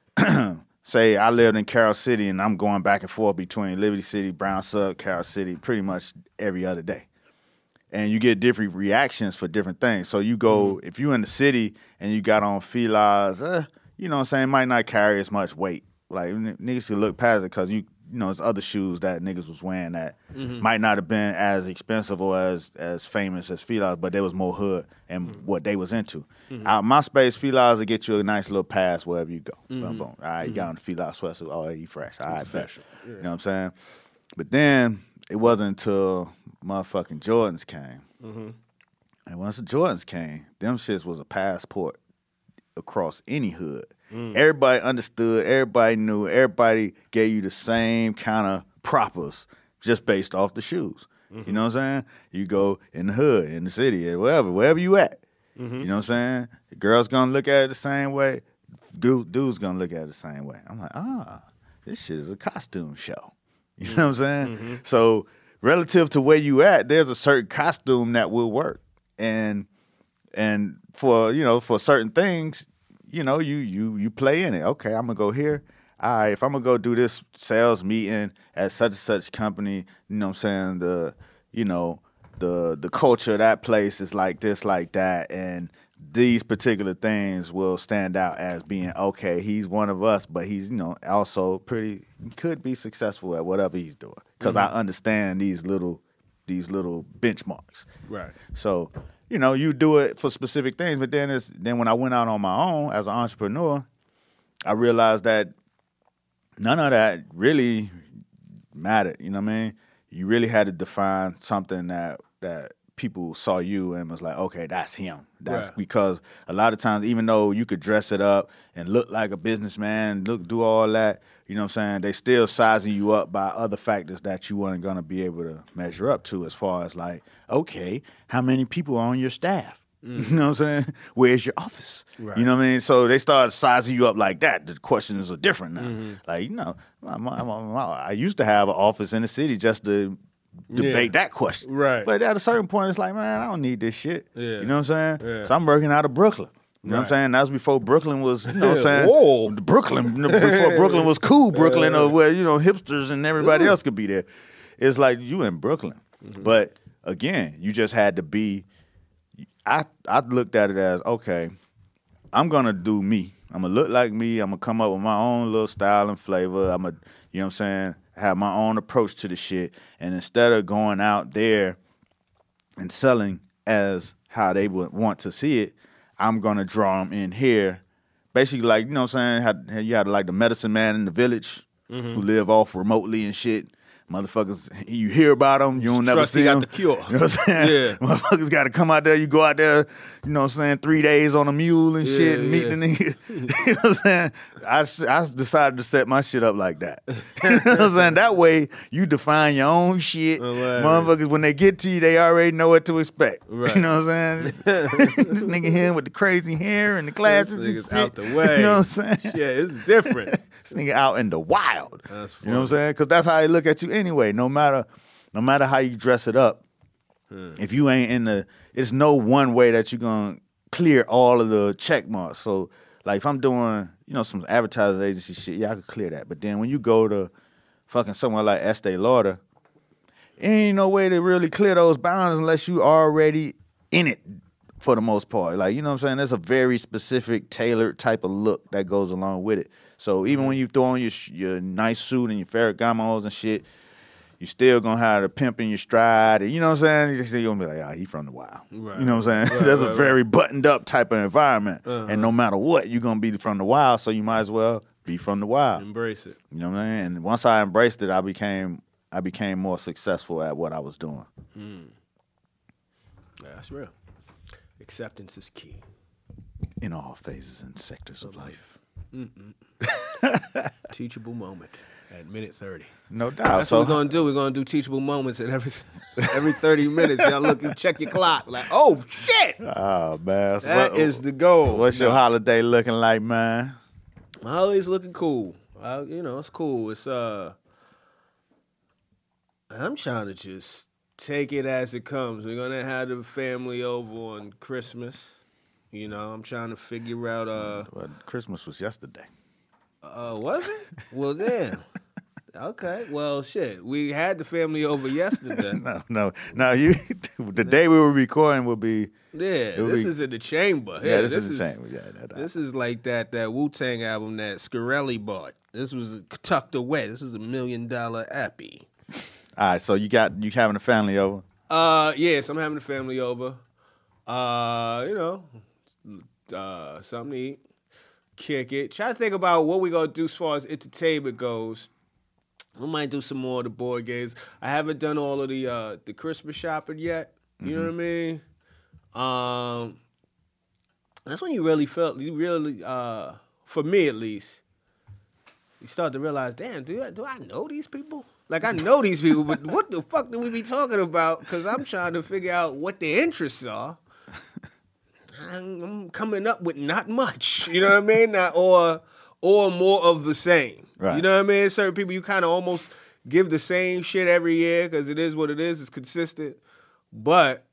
B: say I lived in Carroll City, and I'm going back and forth between Liberty City, Brown Sub, Carroll City, pretty much every other day. And you get different reactions for different things. So you go, if you in the city and you got on felines, eh, you know what I'm saying, might not carry as much weight. Like, n- niggas could look past it because, you you know, it's other shoes that niggas was wearing that might not have been as expensive or as as famous as felines, but they was more hood and what they was into. Out in my space, felines will get you a nice little pass wherever you go. Boom, boom. All right, you got on the feline sweatsuit. Oh, you fresh. All right, fresh. You know what I'm saying? But then it wasn't until motherfucking Jordans came. And once the Jordans came, them shits was a passport across any hood. Everybody understood, everybody knew, everybody gave you the same kind of propers just based off the shoes. You know what I'm saying? You go in the hood, in the city, or wherever, wherever you at. You know what I'm saying? The girl's gonna look at it the same way. Dude, dude's gonna look at it the same way. I'm like, ah, this shit is a costume show. You know what I'm saying? So relative to where you at, there's a certain costume that will work. And and for, you know, for certain things, you know, you you you play in it. Okay, I'm gonna go here. All right, if I'm gonna go do this sales meeting at such and such company, you know what I'm saying, the you know, the the culture of that place is like this, like that, and these particular things will stand out as being, okay, he's one of us, but he's, you know, also pretty, could be successful at whatever he's doing. Because I understand these little these little benchmarks.
D: Right.
B: So, you know, you do it for specific things, but then it's then when I went out on my own as an entrepreneur, I realized that none of that really mattered. You know what I mean? You really had to define something that that people saw you and was like, okay, that's him. That's
D: Right.
B: because a lot of times, even though you could dress it up and look like a businessman, look, do all that, you know what I'm saying? They still sizing you up by other factors that you weren't going to be able to measure up to, as far as like, okay, how many people are on your staff? You know what I'm saying? Where's your office?
D: Right.
B: You know what I mean? So they started sizing you up like that. The questions are different now. Like, you know, my, my, my, I used to have an office in the city just to debate that question.
D: Right.
B: But at a certain point, it's like, man, I don't need this shit.
D: Yeah.
B: You know what I'm saying?
D: Yeah.
B: So I'm working out of Brooklyn. You know what I'm
D: Right.
B: saying? That was before Brooklyn was, you know what I'm saying?
D: Whoa.
B: Brooklyn, before Brooklyn was cool Brooklyn, or where, you know, hipsters and everybody else could be there. It's like you in Brooklyn. But again, you just had to be, I, I looked at it as, okay, I'm going to do me. I'm going to look like me. I'm going to come up with my own little style and flavor. I'm going to, You know what I'm saying? Have my own approach to the shit. And instead of going out there and selling as how they would want to see it, I'm going to draw them in here. Basically, like, you know what I'm saying? How, you had like the medicine man in the village mm-hmm. who live off remotely and shit. Motherfuckers, you hear about them, you don't never
D: Trust
B: see
D: he
B: them.
D: got the cure.
B: You know what I'm saying?
D: Yeah.
B: Motherfuckers got to come out there. You go out there, you know what I'm saying, three days on a mule and
D: Yeah,
B: shit and meet
D: yeah.
B: the nigga. You know what I'm saying? I, s- I decided to set my shit up like that. You know what I'm saying? That way, you define your own shit.
D: Hilarious.
B: Motherfuckers, when they get to you, they already know what to expect.
D: Right.
B: You know what I'm saying? This nigga here with the crazy hair and the glasses
D: This
B: and
D: nigga's
B: shit.
D: out the way.
B: You know what I'm saying?
D: Yeah, it's different.
B: This nigga out in the wild.
D: That's
B: You know what I'm
D: funny.
B: saying? Because that's how they look at you anyway. No matter, no matter how you dress it up,
D: Hmm.
B: if you ain't in the, it's no one way that you're gonna clear all of the check marks. So, like, if I'm doing, you know, some advertising agency shit, yeah, I could clear that. But then when you go to fucking somewhere like Estee Lauder, ain't no way to really clear those bounds unless you already in it for the most part. Like, you know what I'm saying? There's a very specific, tailored type of look that goes along with it. So even when you throw on your your nice suit and your Ferragamos and shit, you still gonna have the pimp in your stride. And you know what I'm saying? You're gonna be like, ah, he from the wild.
D: Right.
B: You know what I'm saying?
D: Right,
B: There's
D: right,
B: a very buttoned up type of environment.
D: Uh-huh.
B: And no matter what, you're gonna be from the wild, so you might as well be from the wild.
D: Embrace it.
B: You know what I mean? And once I embraced it, I became I became more successful at what I was doing.
D: Yeah, that's real. Acceptance is key.
B: In all phases and sectors of life.
D: Teachable moment at minute thirty.
B: No doubt.
D: That's
B: so
D: what we're gonna do. We're gonna do teachable moments at every every thirty minutes. Y'all look and check your clock. Like, oh shit,
B: Oh man. So
D: that
B: what-
D: is the goal.
B: What's your
D: No.
B: holiday looking like, man?
D: My holiday's looking cool. I, you know, it's cool. It's uh, I'm trying to just take it as it comes. We're gonna have the family over on Christmas. You know, I'm trying to figure out. Uh,
B: Well, Christmas was yesterday.
D: uh was it? Well, damn. Okay. Well, shit. We had the family over yesterday.
B: No, no, no. You, the day we were recording will be.
D: Yeah,
B: will
D: this
B: be-
D: is in the chamber.
B: Yeah, this, is the same. Yeah, that, that.
D: This is like that that Wu Tang album that Scarelli bought. This was tucked away. This is a million dollar appy.
B: All right, so you got you having a family over?
D: Uh, yes, I'm having the family over. Uh, you know, uh, something to eat, kick it. Try to think about what we gonna do as far as entertainment goes. We might do some more of the board games. I haven't done all of the uh the Christmas shopping yet. You know what I mean? Um, that's when you really felt you really uh for me at least. You start to realize, damn, do I, do I know these people? Like, I know these people, but what the fuck do we be talking about? Because I'm trying to figure out what their interests are. I'm, I'm coming up with not much, you know what I mean? Not, or or more of the same.
B: Right.
D: You know what I mean? Certain people, you kind of almost give the same shit every year because it is what it is. It's consistent. But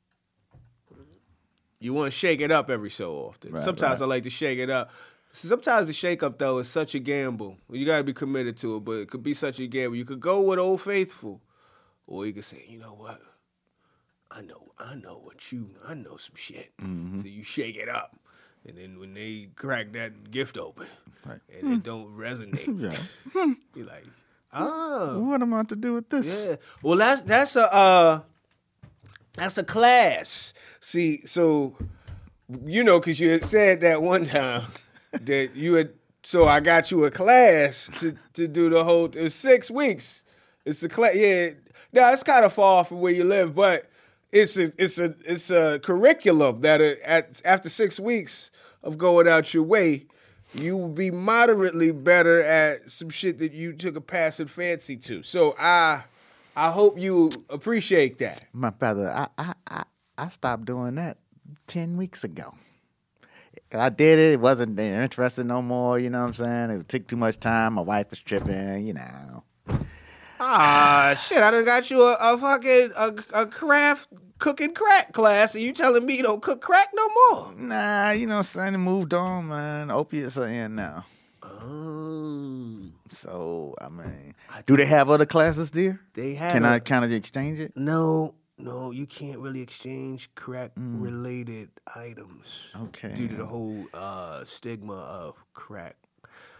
D: you want to shake it up every so often.
B: Right,
D: Sometimes
B: right.
D: I like to shake it up. Sometimes the shake up though is such a gamble. You got to be committed to it, but it could be such a gamble. You could go with Old Faithful, or you could say, you know what? I know, I know what you, I know some shit.
B: Mm-hmm.
D: So you shake it up, and then when they crack that gift open,
B: Right.
D: and it don't resonate,
B: Yeah.
D: you're like, oh,
B: What am I to do with this?
D: yeah. Well, that's that's a uh, that's a class. See, so you know, because you had said that one time that you had. So I got you a class to, to do the whole. It's six weeks. It's a class. Yeah. Now it's kind of far from where you live, but it's a it's a it's a curriculum that uh, at after six weeks of going out your way, you will be moderately better at some shit that you took a passing fancy to. So I I hope you appreciate that.
B: My brother, I, I, I, I stopped doing that ten weeks ago. I did it. It wasn't interesting no more. You know what I'm saying? It took too much time. My wife was tripping. You know.
D: Ah, shit! I done got you a, a fucking a, a craft cooking crack class, and you telling me you don't cook crack no more?
B: Nah, you know what I'm saying? It moved on, man. Opiates are in now.
D: Oh,
B: So, I mean, do they have other classes there?
D: they had.
B: Can
D: a-
B: I kind of exchange it?
D: No, no, you can't really exchange crack related items
B: Okay.
D: due to the whole uh, stigma of crack.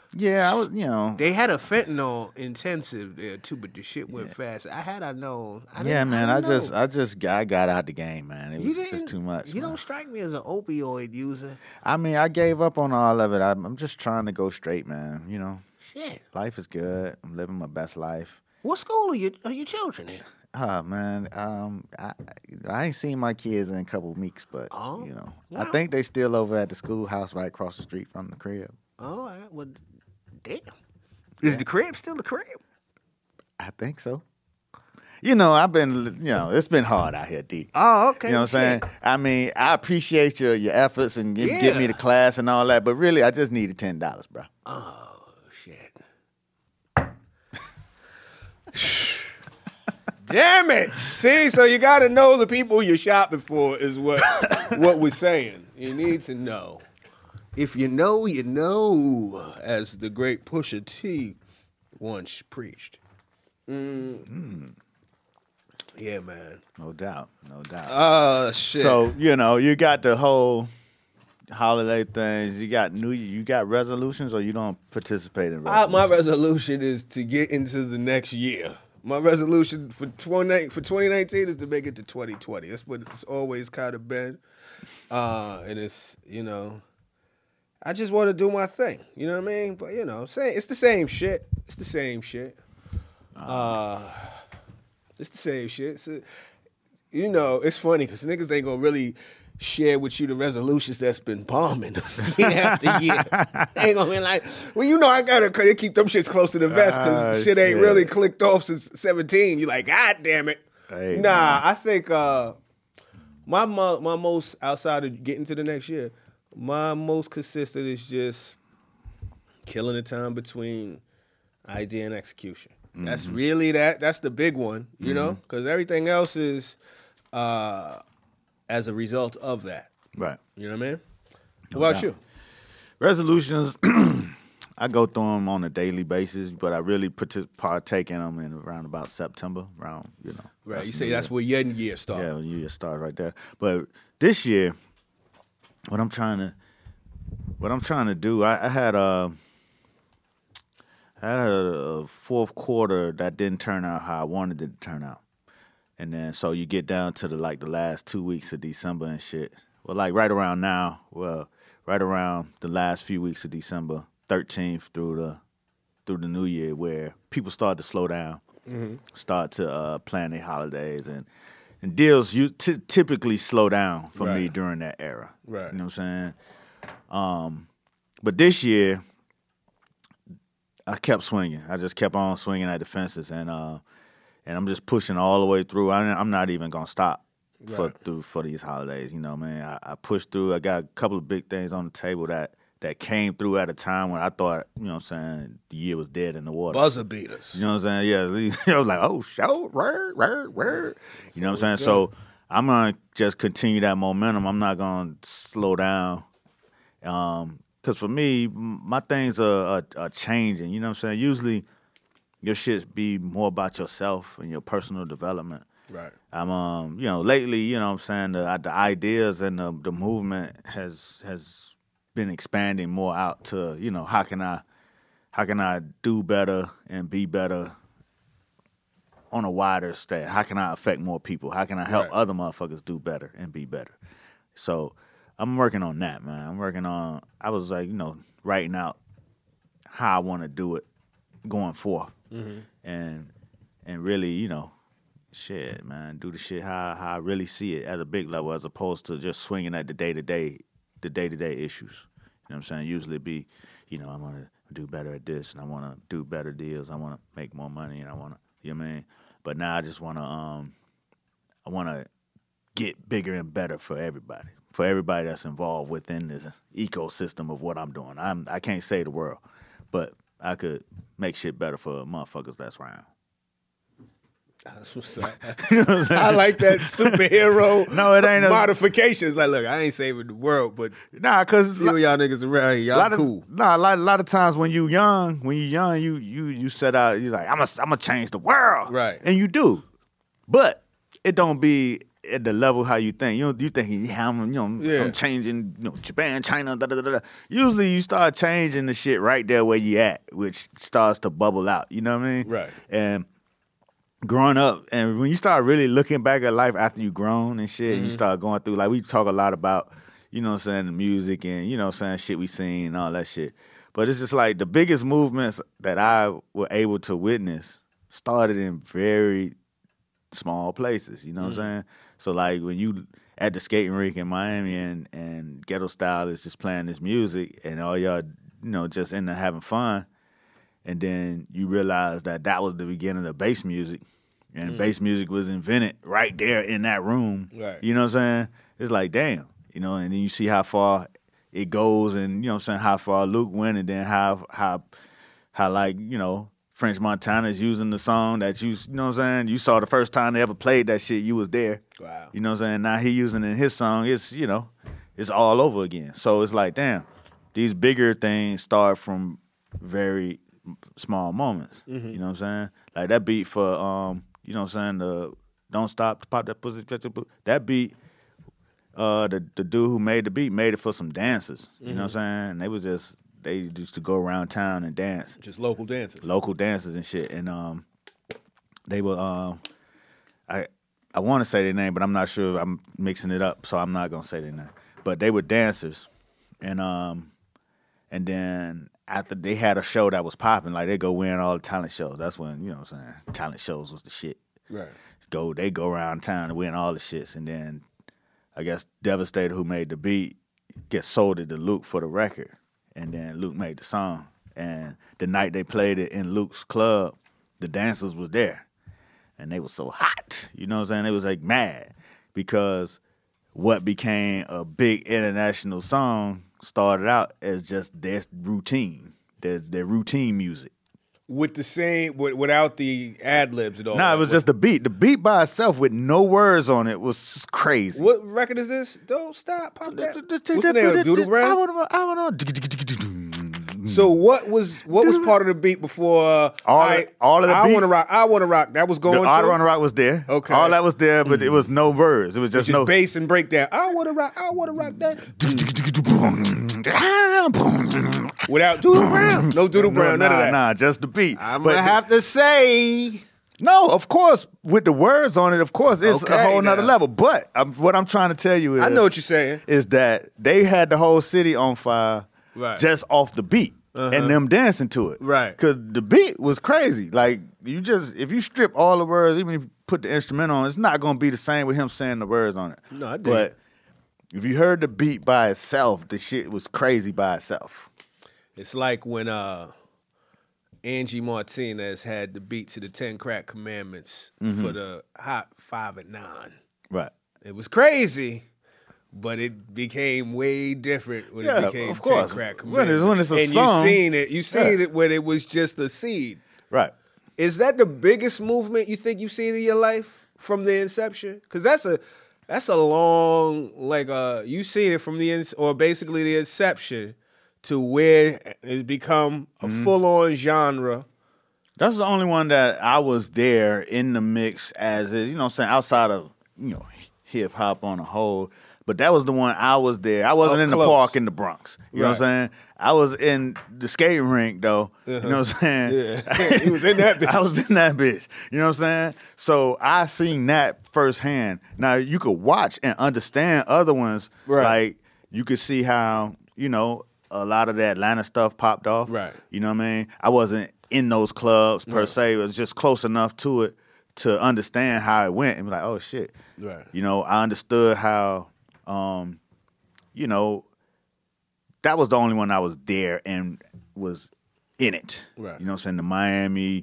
B: Yeah, I was, you know.
D: They had a fentanyl intensive there too, but the shit went yeah. fast. I had I known. I
B: yeah, man. I, I just,
D: know.
B: I just, I got out the game, man. It was
D: you
B: just too much.
D: You
B: man.
D: don't strike me as an opioid user.
B: I mean, I gave up on all of it. I'm, I'm just trying to go straight, man. You know.
D: Shit.
B: Life is good. I'm living my best life.
D: What school are you are your children in?
B: Oh man, um, I I ain't seen my kids in a couple of weeks, but
D: oh,
B: you know,
D: wow.
B: I think they still over at the schoolhouse right across the street from the crib.
D: All right, well, damn, is yeah. the crib still the crib?
B: I think so. You know, I've been, you know, it's been hard out here, D.
D: Oh, okay.
B: You know what I'm saying? I mean, I appreciate your your efforts and give,
D: yeah.
B: give me the class and all that, but really, I just needed ten dollars, bro.
D: Oh shit. Damn it! See, so you got to know the people you're shopping for is what what we're saying. You need to know. If you know, you know, as the great Pusha T once preached. Mm. Mm. Yeah, man.
B: No doubt, no doubt.
D: Oh, shit.
B: So, you know, you got the whole holiday things. You got new. You got resolutions, or you don't participate in resolutions?
D: I, my resolution is to get into the next year. My resolution for twenty for twenty nineteen is to make it to twenty twenty. That's what it's always kind of been. Uh, and it's, you know, I just want to do my thing. You know what I mean? But, you know, say it's the same shit. It's the same shit. Uh, it's the same shit. It's a, you know, it's funny because niggas ain't going to really share with you the resolutions that's been bombing year after year. They ain't gonna be like, well, you know, I gotta keep them shits close to the vest because uh, shit ain't shit. really clicked off since seventeen. You like, God damn it. Hey, nah, man. I think uh, my, my my most, outside of getting to the next year, my most consistent is just killing the time between idea and execution. Mm-hmm. That's really that. That's the big one, you mm-hmm. know, because everything else is uh, as a result of that. Right. You know what I mean? No what about doubt. you?
B: Resolutions, I go through them on a daily basis, but I really partake in them in around about September, around, you know.
D: Right. You say that's where your year starts.
B: Yeah, your year starts right there. But this year, what I'm trying to, what I'm trying to do, I, I had a, I had a fourth quarter that didn't turn out how I wanted it to turn out. And then, so you get down to the, like, the last two weeks of December and shit. Well, like, right around now, well, right around the last few weeks of December, thirteenth through the through the new year, where people start to slow down, mm-hmm. start to uh, plan their holidays, and and deals you t- typically slow down for right. me during that era.
D: Right.
B: You know what I'm saying? Um, but this year, I kept swinging. I just kept on swinging at the fences, and uh, and I'm just pushing all the way through. I, I'm not even gonna stop for right. through for these holidays. You know, man. I, I pushed through. I got a couple of big things on the table that that came through at a time when I thought, you know what I'm saying, the year was dead in the water.
D: Buzzer beaters.
B: You know what I'm saying? Yeah. I was like, oh, show, word, word, word. You know what I'm saying? Good. So I'm going to just continue that momentum. I'm not going to slow down. Um, because for me, my things are, are, are changing. You know what I'm saying? Usually your shit be more about yourself and your personal development.
D: Right.
B: I'm, um, you know, lately, you know what I'm saying, the, the ideas and the, the movement has has been expanding more out to, you know, how can I how can I do better and be better on a wider scale? How can I affect more people? How can I help right. other motherfuckers do better and be better? So I'm working on that, man. I'm working on, I was like, you know, writing out how I want to do it going forth. Mm-hmm. And and really, you know, shit, man, do the shit how, how I really see it at a big level as opposed to just swinging at the day-to-day the day-to-day issues. You know what I'm saying? Usually be, you know, I want to do better at this, and I want to do better deals. I want to make more money, and I want to, you know what I mean? But now I just want to, um, I want to get bigger and better for everybody, for everybody that's involved within this ecosystem of what I'm doing. I'm, I can't save the world, but I could make shit better for motherfuckers that's around.
D: That's what's up. You know what I like that superhero
B: no, it ain't
D: modifications. A... Like, look, I ain't saving the world, but
B: nah, cause
D: few of y'all niggas around here, y'all cool.
B: Of, nah, a lot, a lot of times when you young, when you young, you you you set out, you like, I'm gonna I'm gonna change the world,
D: right?
B: And you do, but it don't be at the level how you think. You know, you thinking, yeah, I'm, you know,
D: Yeah.
B: I'm changing, you know, Japan, China, da da da da. Usually, you start changing the shit right there where you at, which starts to bubble out. You know what I mean?
D: Right.
B: And growing up, and when you start really looking back at life after you grown and shit,
D: Mm-hmm.
B: you start going through, like, we talk a lot about, you know what I'm saying, the music and, you know what I'm saying, shit we seen and all that shit. But it's just like the biggest movements that I were able to witness started in very small places, you know what I'm saying? So, like, when you at the skating rink in Miami and, and Ghetto Style is just playing this music and all y'all, you know, just in there having fun, and then you realize that that was the beginning of bass music, and
D: Mm.
B: bass music was invented right there in that room.
D: Right.
B: You know what I'm saying? It's like, damn, you know, and then you see how far it goes, and, you know what I'm saying, how far Luke went, and then how, how, how like, you know, French Montana is using the song that you, you know what I'm saying, you saw the first time they ever played that shit, you was there.
D: Wow.
B: You know what I'm saying? Now he using it in his song, it's, you know, it's all over again. So it's like, damn, these bigger things start from very small moments.
D: Mm-hmm.
B: You know what I'm saying? Like that beat for, um, you know what I'm saying, the Don't Stop, Pop That Pussy, that beat, uh, the, the dude who made the beat made it for some dancers. You know what I'm saying? They was just, they used to go around town and dance.
D: Just local dances.
B: Local dancers and shit. And um, they were, um, I I want to say their name, but I'm not sure. I'm mixing it up, so I'm not going to say their name. But they were dancers. And um, and then after they had a show that was popping, like they go win all the talent shows. That's when, you know what I'm saying, talent shows was the shit.
D: Right.
B: Go, they go around town and win all the shits. And then I guess Devastator, who made the beat, gets sold it to Luke for the record. And then Luke made the song. And the night they played it in Luke's club, the dancers was there. And they was so hot. You know what I'm saying? They was like mad. Because what became a big international song started out as just their routine. Their, their routine music.
D: With the same, with, without the ad libs at all.
B: No, nah, it was
D: What-
B: just the beat. The beat by itself with no words on it was crazy.
D: What record is this? Don't stop, pop that. What's the name? Doodle
B: I
D: Brown.
B: wanna, I wanna.
D: So what was what was part of the beat before? Uh,
B: All
D: I,
B: the- all of the
D: I
B: beat-
D: want to rock. I want to rock. That was going.
B: The All
D: through?
B: Around the Rock was there.
D: Okay.
B: All that was there, but it was no words. It was just
D: Just
B: no.
D: bass and breakdown. I want to rock. I want to rock that. Without Doodle Brown. No Doodle Brown.
B: No,
D: none
B: nah,
D: of that.
B: Nah, just the beat.
D: I'm
B: But
D: gonna have to say.
B: No, of course, with the words on it, of course, it's a
D: Okay,
B: whole nother
D: now.
B: level. But um, what I'm trying to tell you is,
D: I know what you're saying.
B: is that they had the whole city on fire
D: Right.
B: just off the beat and them dancing to it.
D: Right.
B: Because the beat was crazy. Like, you just, if you strip all the words, even if you put the instrument on, it's not going to be the same with him saying the words on it.
D: No, I dig
B: But
D: it.
B: if you heard the beat by itself, the shit was crazy by itself.
D: It's like when uh, Angie Martinez had the beat to the Ten Crack Commandments
B: Mm-hmm.
D: for the Hot Five at Nine.
B: Right.
D: It was crazy, but it became way different when
B: Yeah,
D: it became
B: of course.
D: Ten Crack
B: When
D: Commandments.
B: it's- when it's a
D: and
B: song,
D: you seen it. You seen
B: yeah.
D: it when it was just a seed.
B: Right.
D: Is that the biggest movement you think you've seen in your life from the inception? Because that's a that's a long like uh you seen it from the ins or basically the inception to where it's become a
B: Mm-hmm.
D: full on genre.
B: That's the only one that I was there in the mix as is, you know what I'm saying, outside of, you know, hip hop on a whole. But that was the one I was there. I wasn't
D: Up
B: in the
D: close.
B: park in the Bronx. You know what
D: Right.
B: I'm saying? I was in the skating rink though. You know what I'm saying?
D: Yeah. He was in that bitch.
B: I was in that bitch. You know what I'm saying? So I seen that firsthand. Now you could watch and understand other ones.
D: Right.
B: Like you could see how, you know, a lot of the Atlanta stuff popped off.
D: Right.
B: You know what I mean? I wasn't in those clubs per
D: Right.
B: se. It was just close enough to it to understand how it went and be like, oh shit.
D: Right.
B: You know, I understood how, um, you know, that was the only one I was there and was in it.
D: Right.
B: You know what I'm saying? The Miami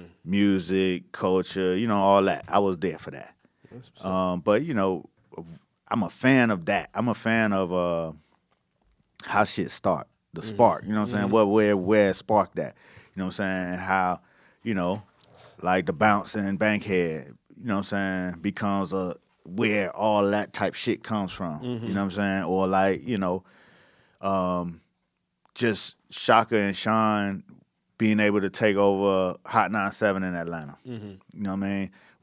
B: music, culture, you know, all that. I was there for that. Um, but, you know, I'm a fan of that. I'm a fan of uh, how shit start, the spark. You know what I'm saying? What, where, where it sparked that. You know what I'm saying? How, you know, like the bounce and Bankhead, you know what I'm saying, becomes a where all that type shit comes from. You know what I'm saying? Or like, you know, um, just Shaka and Sean being able to take over Hot ninety-seven in Atlanta. You know what I mean?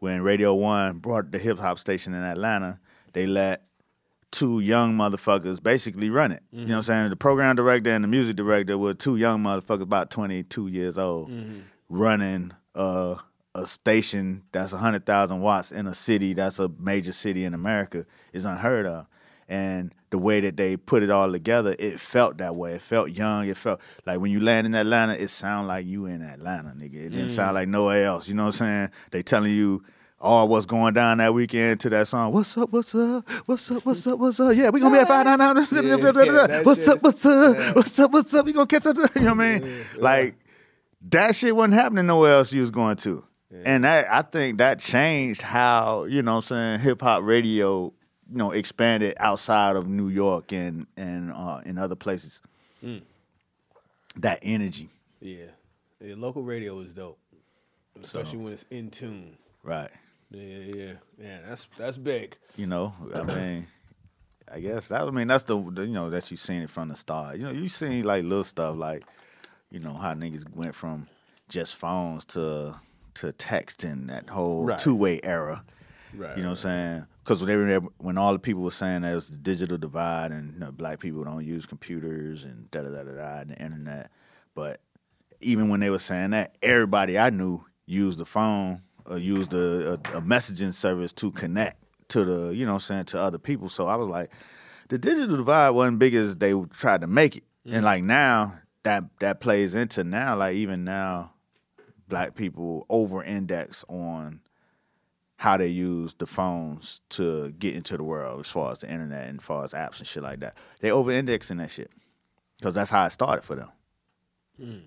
B: when Radio One brought the hip hop station in Atlanta, they let two young motherfuckers basically run it. Mm-hmm. You know what I'm saying? The program director and the music director were two young motherfuckers about twenty-two years old mm-hmm. running uh, a station that's one hundred thousand watts in a city that's a major city in America is unheard of. And the way that they put it all together, it felt that way. It felt young. It felt like when you land in Atlanta, it sounded like you in Atlanta, nigga. It didn't mm. sound like nowhere else. You know what I'm saying? They telling you all what's going down that weekend to that song. What's up, what's up, what's up, what's up, what's up? Yeah, we gonna be at five nine nine. What's up, what's up, yeah. what's up, what's up? We gonna catch up. You know what I mean? Yeah, yeah. Like, that shit wasn't happening nowhere else you was going to. Yeah. And that, I think that changed how, you know what I'm saying, hip-hop radio, you know, expanded outside of New York and and uh, in other places. Mm. That energy.
D: Yeah. yeah. Local radio is dope, especially so, when it's in tune.
B: Right.
D: Yeah, yeah, yeah. That's that's big.
B: You know, I mean, I guess that. I mean, that's the, the you know that you seen it from the start. You know, you seen like little stuff like, you know, how niggas went from just phones to to texting, that whole right. two way era. Right. You know what I'm saying? Because when, they were, when all the people were saying that it was the digital divide and you know, black people don't use computers and da da da da da and the internet, but even when they were saying that, everybody I knew used the phone or used a, a, a messaging service to connect to the, you know what I'm saying, to other people. So I was like, the digital divide wasn't big as they tried to make it. Mm-hmm. And like now, that that plays into now, like even now, black people over-index on how they use the phones to get into the world as far as the internet and as far as apps and shit like that. They over-index in that shit because that's how it started for them. Mm.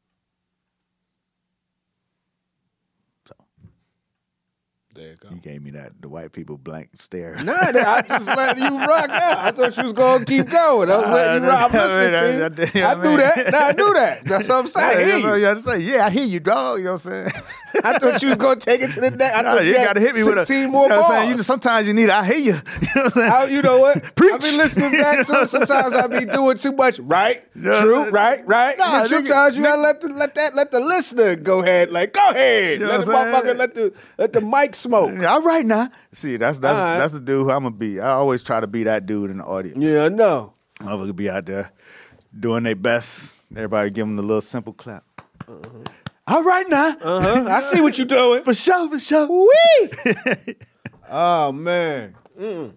B: So.
D: There you go.
B: You gave me that, the white people blank stare.
D: Nah, I just let you rock out. I thought you was going to keep going. I was letting you rock. I'm listening to you. I knew that. Nah, I knew that. That's what I'm saying. I hear you.
B: You have to say, yeah, I hear you, dog. You know what I'm saying?
D: I thought you was gonna take it to the next. I
B: no,
D: thought
B: you,
D: you
B: got to hit me with a
D: sixteen more
B: you know
D: balls.
B: What I'm saying? You, sometimes you need. I hear you. You know what I'm saying?
D: I, you know what?
B: Preach.
D: I be listening back to it. Sometimes I be doing too much. Right?
B: Yeah.
D: True. Right? Right?
B: Nah,
D: and sometimes you gotta let the, let that let the listener go ahead. Like go ahead.
B: You know
D: let the motherfucker let the let the mic smoke.
B: Yeah, all right now. See, that's that's
D: right.
B: that's the dude who I'm gonna be. I always try to be that dude in the audience.
D: Yeah, I know.
B: I'm gonna be out there doing their best. Everybody give them the little simple clap. Uh-huh. All right now.
D: Uh-huh. I see what you're doing.
B: For sure, for sure.
D: Wee! Oh, man. Mm.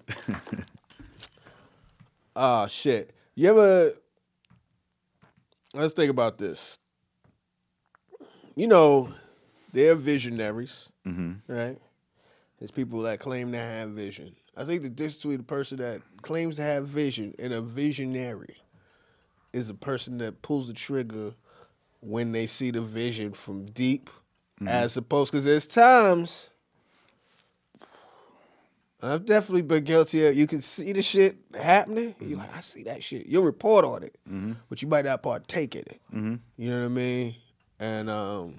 D: Oh, shit. You ever... Let's think about this. You know, they're visionaries, mm-hmm. right? There's people that claim to have vision. I think the difference between a person that claims to have vision and a visionary is a person that pulls the trigger when they see the vision from deep, mm-hmm. as opposed, because there's times, I've definitely been guilty of, you can see the shit happening, mm-hmm. you're like, I see that shit. You'll report on it, mm-hmm. but you might not partake in it. Mm-hmm. You know what I mean? And um,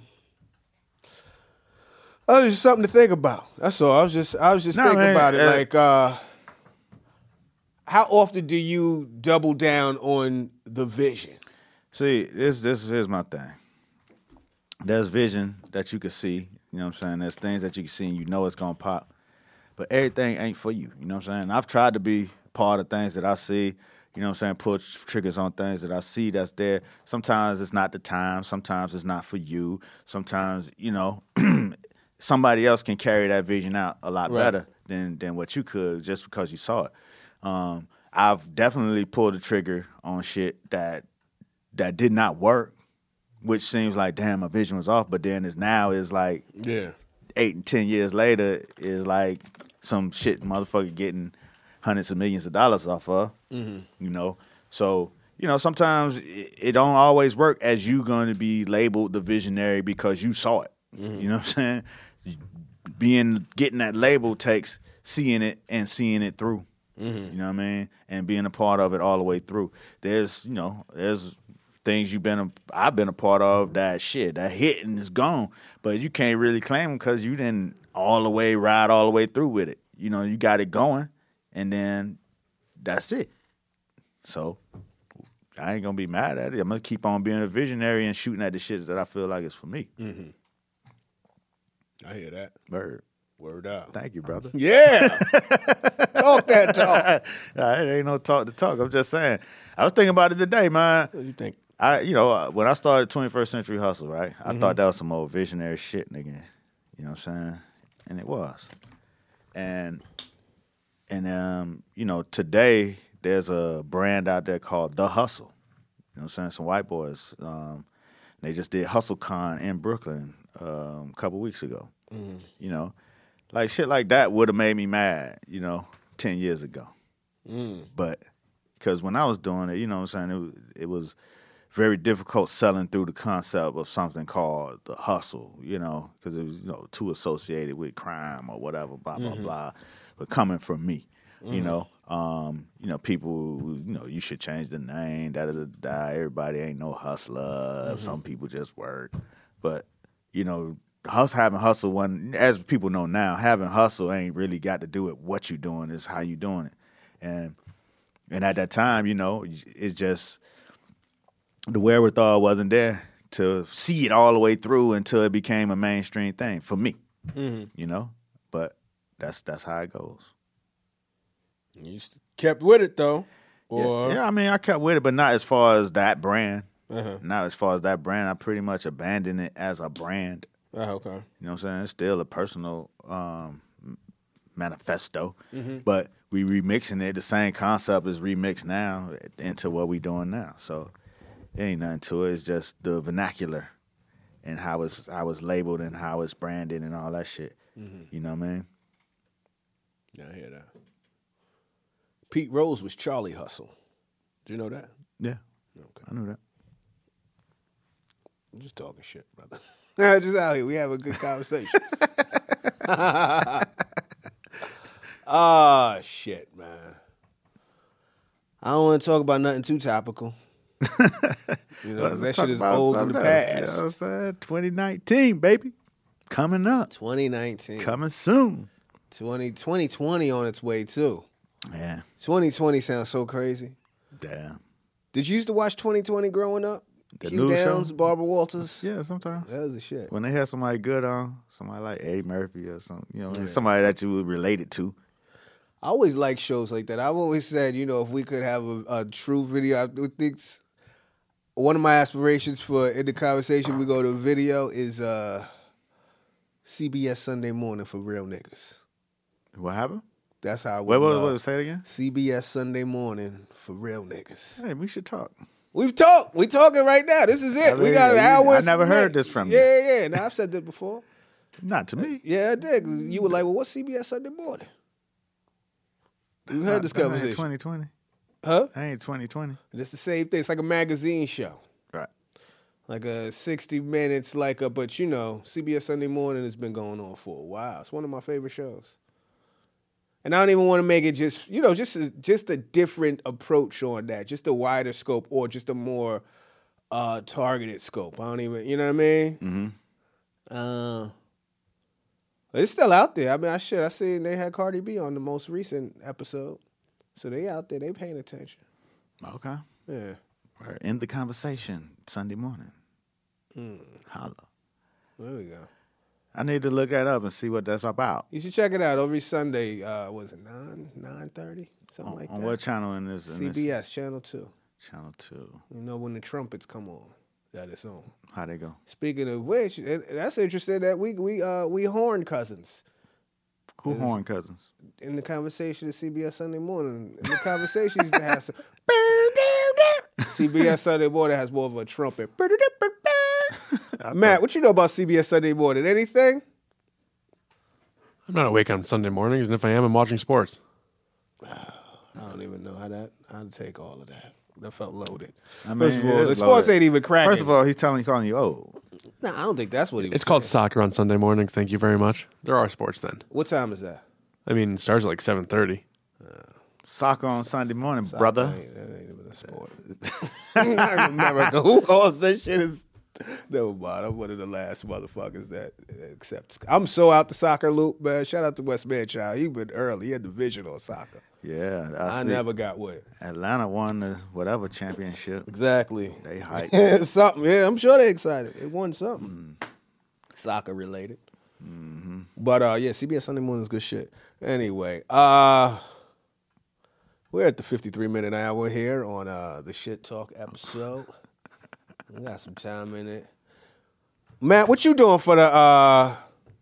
D: that was just something to think about. That's all. I was just, I was just no, thinking man, about it. Uh, like, uh, how often do you double down on the vision?
B: See, this this here's my thing. There's vision that you can see, you know what I'm saying? There's things that you can see and you know it's gonna pop. But everything ain't for you, you know what I'm saying? I've tried to be part of things that I see, you know what I'm saying, pull triggers on things that I see that's there. Sometimes it's not the time, sometimes it's not for you. Sometimes, you know, somebody else can carry that vision out a lot right. better than than what you could just because you saw it. Um, I've definitely pulled the trigger on shit that that did not work, which seems like, damn, my vision was off. But then it's now is like
D: yeah.
B: eight and ten years later is like some shit motherfucker getting hundreds of millions of dollars off of, mm-hmm. you know? So, you know, sometimes it, it don't always work as you going to be labeled the visionary because you saw it. Mm-hmm. You know what I'm saying? Being, getting that label takes seeing it and seeing it through. Mm-hmm. You know what I mean? And being a part of it all the way through. There's, you know, there's things you've been, a, I've been a part of that shit, that hit and it's gone. But you can't really claim them because you didn't all the way ride all the way through with it. You know, you got it going and then that's it. So I ain't going to be mad at it. I'm going to keep on being a visionary and shooting at the shit that I feel like is for me.
D: Mm-hmm. I hear that.
B: Bird.
D: Word up.
B: Thank you, brother.
D: Yeah. Talk that talk.
B: Nah, it ain't no talk to talk. I'm just saying. I was thinking about it today, man.
D: What do you think?
B: I, you know, when I started twenty-first Century Hustle, right? I mm-hmm. thought that was some old visionary shit, nigga. You know what I'm saying? And it was. And and um, you know, today there's a brand out there called The Hustle. You know what I'm saying? Some white boys. Um, they just did HustleCon in Brooklyn um, a couple weeks ago. Mm-hmm. You know, like shit like that would have made me mad. You know, ten years ago. Mm. But because when I was doing it, you know what I'm saying, it, it was very difficult selling through the concept of something called the hustle, you know, because it was, you know, too associated with crime or whatever, blah, blah, mm-hmm. blah. But coming from me, mm-hmm. you know, um, you know, people, you know, you should change the name, da da da da. Everybody ain't no hustler. Mm-hmm. Some people just work. But, you know, hustle, having hustle, one, as people know now, having hustle ain't really got to do with what you doing, it's how you doing it. And and at that time, you know, it's just the wherewithal wasn't there to see it all the way through until it became a mainstream thing for me, mm-hmm. you know. But that's that's how it goes.
D: You kept with it though, or
B: yeah, yeah, I mean, I kept with it, but not as far as that brand. Uh-huh. Not as far as that brand. I pretty much abandoned it as a brand.
D: Oh, okay.
B: You know what I'm saying? It's still a personal um, manifesto, mm-hmm. but we remixing it. The same concept is remixed now into what we doing now. So. There ain't nothing to it. It's just the vernacular and how it's how it's labeled and how it's branded and all that shit. Mm-hmm. You know what I mean?
D: Yeah, I hear that. Pete Rose was Charlie Hustle. Do you know that?
B: Yeah. Okay. I knew that.
D: I'm just talking shit, brother. Just out here. We have a good conversation. Ah, shit, man. I don't want to talk about nothing too topical. You know, well, that shit is old in the past.
B: You know what I'm saying? twenty nineteen, baby. Coming up.
D: twenty nineteen.
B: Coming soon.
D: twenty, twenty twenty on its way, too.
B: Yeah.
D: twenty twenty sounds so crazy.
B: Damn.
D: Did you used to watch twenty twenty growing up?
B: The
D: Hugh Downs, show? Barbara Walters?
B: Yeah, sometimes.
D: That was the shit.
B: When they had somebody good on, somebody like Eddie Murphy or something, you know, yeah. somebody that you would relate it to.
D: I always like shows like that. I've always said, you know, if we could have a, a true video, I think one of my aspirations for in the conversation we go to video is uh, C B S Sunday Morning for real niggas.
B: What happened?
D: That's how I
B: Wait,
D: would
B: wait, wait, wait, say it again?
D: C B S Sunday Morning for real niggas.
B: Hey, we should talk.
D: We've talked. We talking right now. This is it. I mean, we got an hour.
B: I never heard this from
D: yeah,
B: you.
D: Yeah, yeah. Now, I've said this before.
B: Not to me.
D: Yeah, I did. You were like, well, what's C B S Sunday Morning? We've had this conversation.
B: twenty twenty.
D: Huh?
B: I ain't twenty twenty.
D: It's the same thing. It's like a magazine show.
B: Right.
D: Like a sixty minutes, like a, but you know, C B S Sunday Morning has been going on for a while. It's one of my favorite shows. And I don't even want to make it just, you know, just a, just a different approach on that, just a wider scope or just a more uh, targeted scope. I don't even, you know what I mean? Mm-hmm. Uh, it's still out there. I mean, I should. I seen they had Cardi B on the most recent episode. So they out there. They paying attention.
B: Okay.
D: Yeah.
B: We're in the conversation Sunday morning.
D: Mm.
B: Holla.
D: There we go.
B: I need to look that up and see what that's about.
D: You should check it out every Sunday. Uh, was it nine, nine thirty, something
B: on,
D: like
B: on
D: that?
B: On what channel in this? In
D: C B S
B: this?
D: Channel Two.
B: Channel Two.
D: You know when the trumpets come on, that it's on.
B: How they go?
D: Speaking of which, that's interesting that we we uh we horn cousins.
B: Who horn cousins?
D: In the conversation at C B S Sunday Morning, in the conversation used to have some. C B S Sunday Morning has more of a trumpet. Matt, what you know about C B S Sunday Morning? Anything?
E: I'm not awake on Sunday mornings, and if I am, I'm watching sports.
D: I don't even know how that. How to take all of that. That felt loaded.
B: I mean,
D: First of all, the sports ain't even cracking.
B: First of all, he's telling you, calling you old.
D: No, nah, I don't think that's what he was
E: It's
D: saying.
E: called soccer on Sunday mornings. Thank you very much. There are sports then.
D: What time is that?
E: I mean, it starts at like seven thirty.
B: Uh, soccer on Sunday morning,
D: soccer
B: brother.
D: Ain't, that ain't even a sport. I remember who calls that shit is. Never mind. I'm one of the last motherfuckers that accepts. I'm so out the soccer loop, man. Shout out to West Manchild. He went early. He had the vision on soccer.
B: Yeah,
D: I, I never got with it.
B: Atlanta won the whatever championship.
D: Exactly.
B: They hyped.
D: something. Yeah, I'm sure they're excited. They won something. Mm. Soccer related. Mm-hmm. But uh, yeah, C B S Sunday Morning is good shit. Anyway, uh, we're at the fifty-three minute hour here on uh, the Shit Talk episode. We got some time in it. Matt, what you doing for the uh,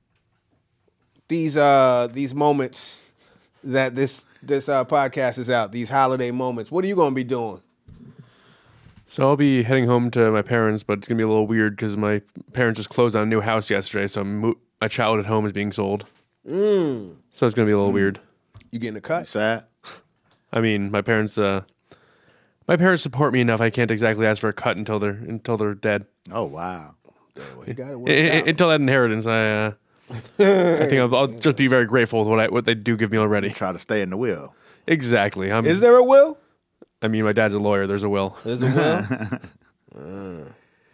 D: these uh, these moments that this this uh, podcast is out? These holiday moments. What are you gonna be doing?
E: So I'll be heading home to my parents, but it's gonna be a little weird because my parents just closed on a new house yesterday, so mo- my childhood home is being sold.
D: Mm.
E: So it's gonna be a little mm. weird.
D: You getting a cut?
B: Sad.
E: I mean, my parents, uh, my parents support me enough. I can't exactly ask for a cut until they're until they're dead.
B: Oh wow!
D: You got it.
E: I, until that inheritance, I, uh, I think I'll, I'll just be very grateful with what I, what they do give me already.
B: Try to stay in the will.
E: Exactly. I'm,
D: is there a will?
E: I mean, my dad's a lawyer. There's a will.
D: There's a will.
B: uh.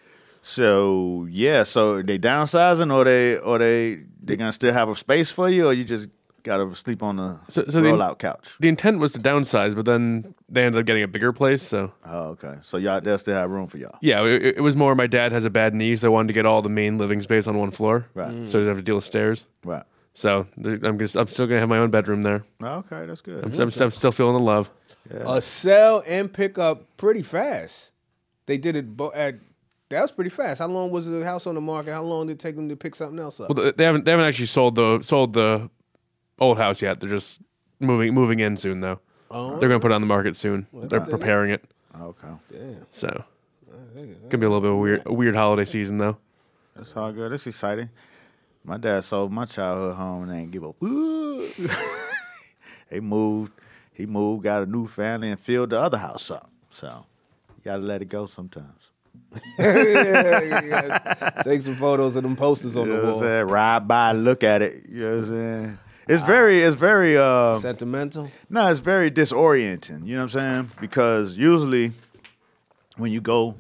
B: So yeah, so they downsizing, or they or they they gonna still have a space for you, or you just gotta sleep on the
E: so, so
B: rollout
E: the,
B: couch.
E: The intent was to downsize, but then they ended up getting a bigger place. So
B: oh, okay. So y'all they'll still have room for y'all.
E: Yeah, it, it was more. My dad has a bad knee, so they wanted to get all the main living space on one floor.
B: Right. Mm.
E: So they have to deal with stairs.
B: Right.
E: So I'm just I'm still gonna have my own bedroom there.
B: Okay, that's good.
E: I'm, I'm, I'm still feeling the love.
D: Yeah. A sell and pick up pretty fast. They did it bo- at. That was pretty fast. How long was the house on the market? How long did it take them to pick something else up?
E: Well, they haven't they haven't actually sold the sold the old house yet. They're just moving moving in soon though. Oh. They're gonna put it on the market soon. Well, they're preparing it.
B: Okay.
D: Damn.
E: So gonna be a little bit of a weird a weird holiday season though.
B: That's all good. It's exciting. My dad sold my childhood home and they ain't give a woo. They moved. He moved, got a new family, and filled the other house up. So you gotta let it go sometimes.
D: yeah, yeah. Take some photos of them posters on
B: you know
D: the wall.
B: What I'm saying? Ride by, look at it. You know what I'm saying? It's very, it's very uh,
D: sentimental.
B: No, it's very disorienting. You know what I'm saying? Because usually when you go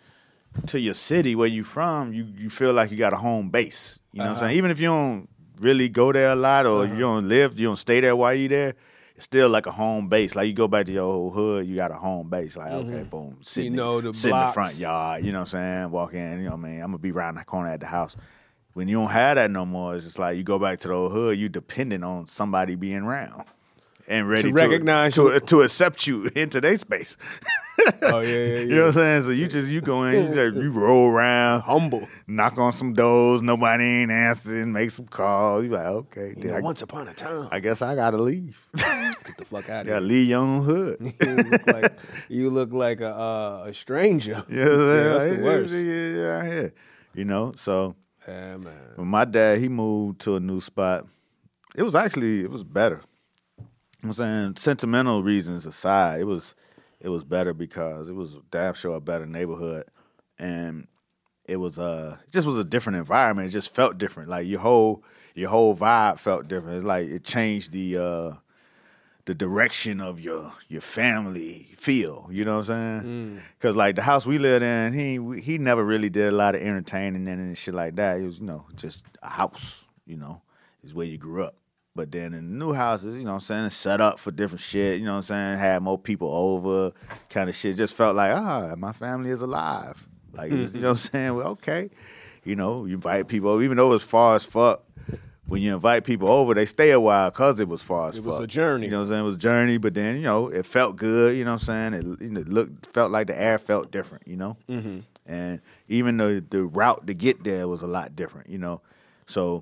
B: to your city where you from, you you feel like you got a home base. You know uh-huh. what I'm saying? Even if you don't really go there a lot, or uh-huh. you don't live, you don't stay there while you there. It's still like a home base. Like you go back to your old hood, you got a home base. Like, mm-hmm. okay, boom. Sit,
D: you know, the
B: sit in the front yard, you know what I'm saying? Walk in, you know what I mean? I'm going to be around the corner at the house. When you don't have that no more, it's just like you go back to the old hood, you dependent on somebody being around and ready to,
D: to recognize
B: to, to, to accept you into their space.
D: Oh, yeah, yeah, yeah.
B: You know what I'm saying? So you just, you go in, you, just, you roll around.
D: Humble.
B: Knock on some doors, nobody ain't answering, make some calls. You like, okay.
D: You know,
B: I,
D: once upon a time.
B: I guess I got to leave.
D: Get the fuck out of
B: yeah,
D: here.
B: leave your own hood.
D: you look like, you look like a, uh, a stranger.
B: Yeah,
D: yeah, that's the worst.
B: Yeah, yeah, yeah. You know, so
D: yeah, man.
B: When my dad, he moved to a new spot, it was actually, it was better. I'm saying, sentimental reasons aside, it was it was better because it was damn sure a better neighborhood, and it was uh it just was a different environment. It just felt different. Like your whole your whole vibe felt different. It's like it changed the uh, the direction of your your family feel. You know what I'm saying? Because mm. like the house we lived in, he he never really did a lot of entertaining and shit like that. It was, you know, just a house. You know, is where you grew up. But then in the new houses, you know what I'm saying, it's set up for different shit, you know what I'm saying, had more people over, kind of shit. Just felt like, ah, my family is alive. Like, you know what I'm saying? Well, okay. You know, you invite people over, even though it's far as fuck, when you invite people over, they stay a while because it was far as
D: it
B: fuck.
D: It was a journey.
B: You know what I'm saying? It was a journey, but then, you know, it felt good, you know what I'm saying? It, you know, it looked, felt like the air felt different, you know? Mm-hmm. And even though the route to get there was a lot different, you know? So,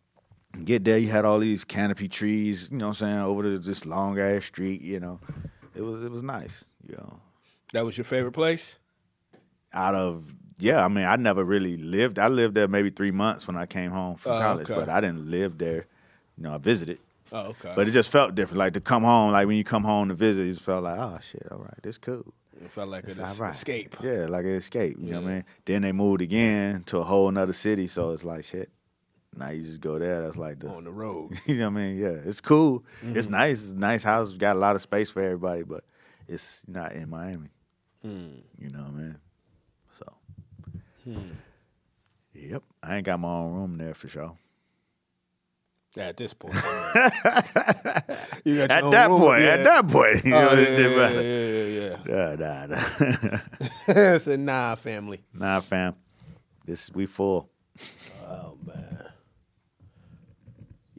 B: get there, you had all these canopy trees, you know what I'm saying, over the, this long ass street, you know. It was it was nice, you know.
D: That was your favorite place?
B: Out of yeah, I mean, I never really lived. I lived there maybe three months when I came home from
D: oh,
B: college,
D: okay.
B: but I didn't live there. You know, I visited.
D: Oh, okay.
B: But it just felt different. Like to come home, like when you come home to visit, it just felt like, oh shit, all right, this cool.
D: It felt like an
B: right.
D: escape.
B: Yeah, like an escape. You
D: yeah.
B: know what I mean? Then they moved again to a whole nother city, so it's like shit. Now you just go there. That's like the
D: on the road.
B: You know what I mean? Yeah, it's cool.
D: Mm-hmm.
B: It's nice. It's a nice house. It's got a lot of space for everybody, but it's not in Miami.
D: Mm.
B: You know what I mean? So,
D: hmm.
B: Yep. I ain't got my own room there for sure.
D: At this point,
B: you got at that room, point, yeah. at that point, you
D: oh,
B: know,
D: yeah, yeah, yeah, yeah,
B: yeah. Nah, nah.
D: I said, nah, family.
B: Nah, fam. This we full.
D: Oh man.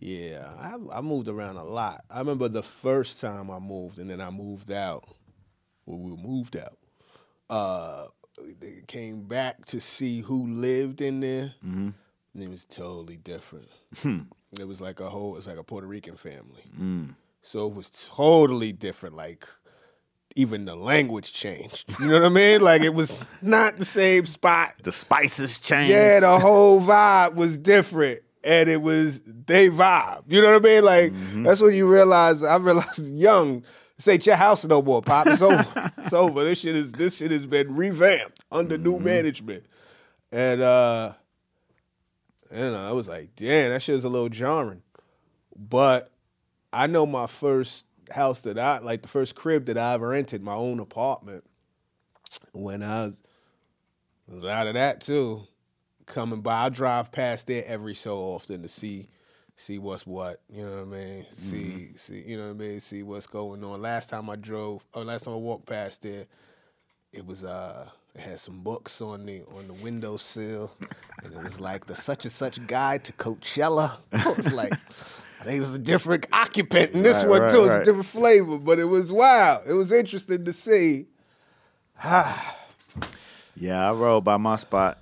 D: Yeah, I, I moved around a lot. I remember the first time I moved, and then I moved out. Well, we moved out. Uh, they came back to see who lived in there, mm-hmm. and it was totally different. Hmm. It was like a whole, it's like a Puerto Rican family. Mm. So it was totally different. Like, even the language changed. You know what I mean? Like, it was not the same spot.
B: The spices changed.
D: Yeah, the whole vibe was different. And it was they vibe. You know what I mean? Like, mm-hmm. that's when you realize, I realized young, this ain't your house no more, Pop. It's over. It's over. This shit is this shit has been revamped under mm-hmm. new management. And uh you know, I was like, damn, that shit is a little jarring. But I know my first house that I like the first crib that I ever rented, my own apartment, when I was, was out of that too. Coming by, I drive past there every so often to see see what's what, you know what I mean? Mm-hmm. See see you know what I mean, see what's going on. Last time I drove or last time I walked past there, it was uh it had some books on the on the windowsill, and it was like the such and such guide to Coachella. I was like, I think it was a different occupant in this
B: right,
D: one
B: right,
D: too. It's
B: right.
D: a different flavor, but it was wild. It was interesting to see.
B: Yeah, I rode by my spot,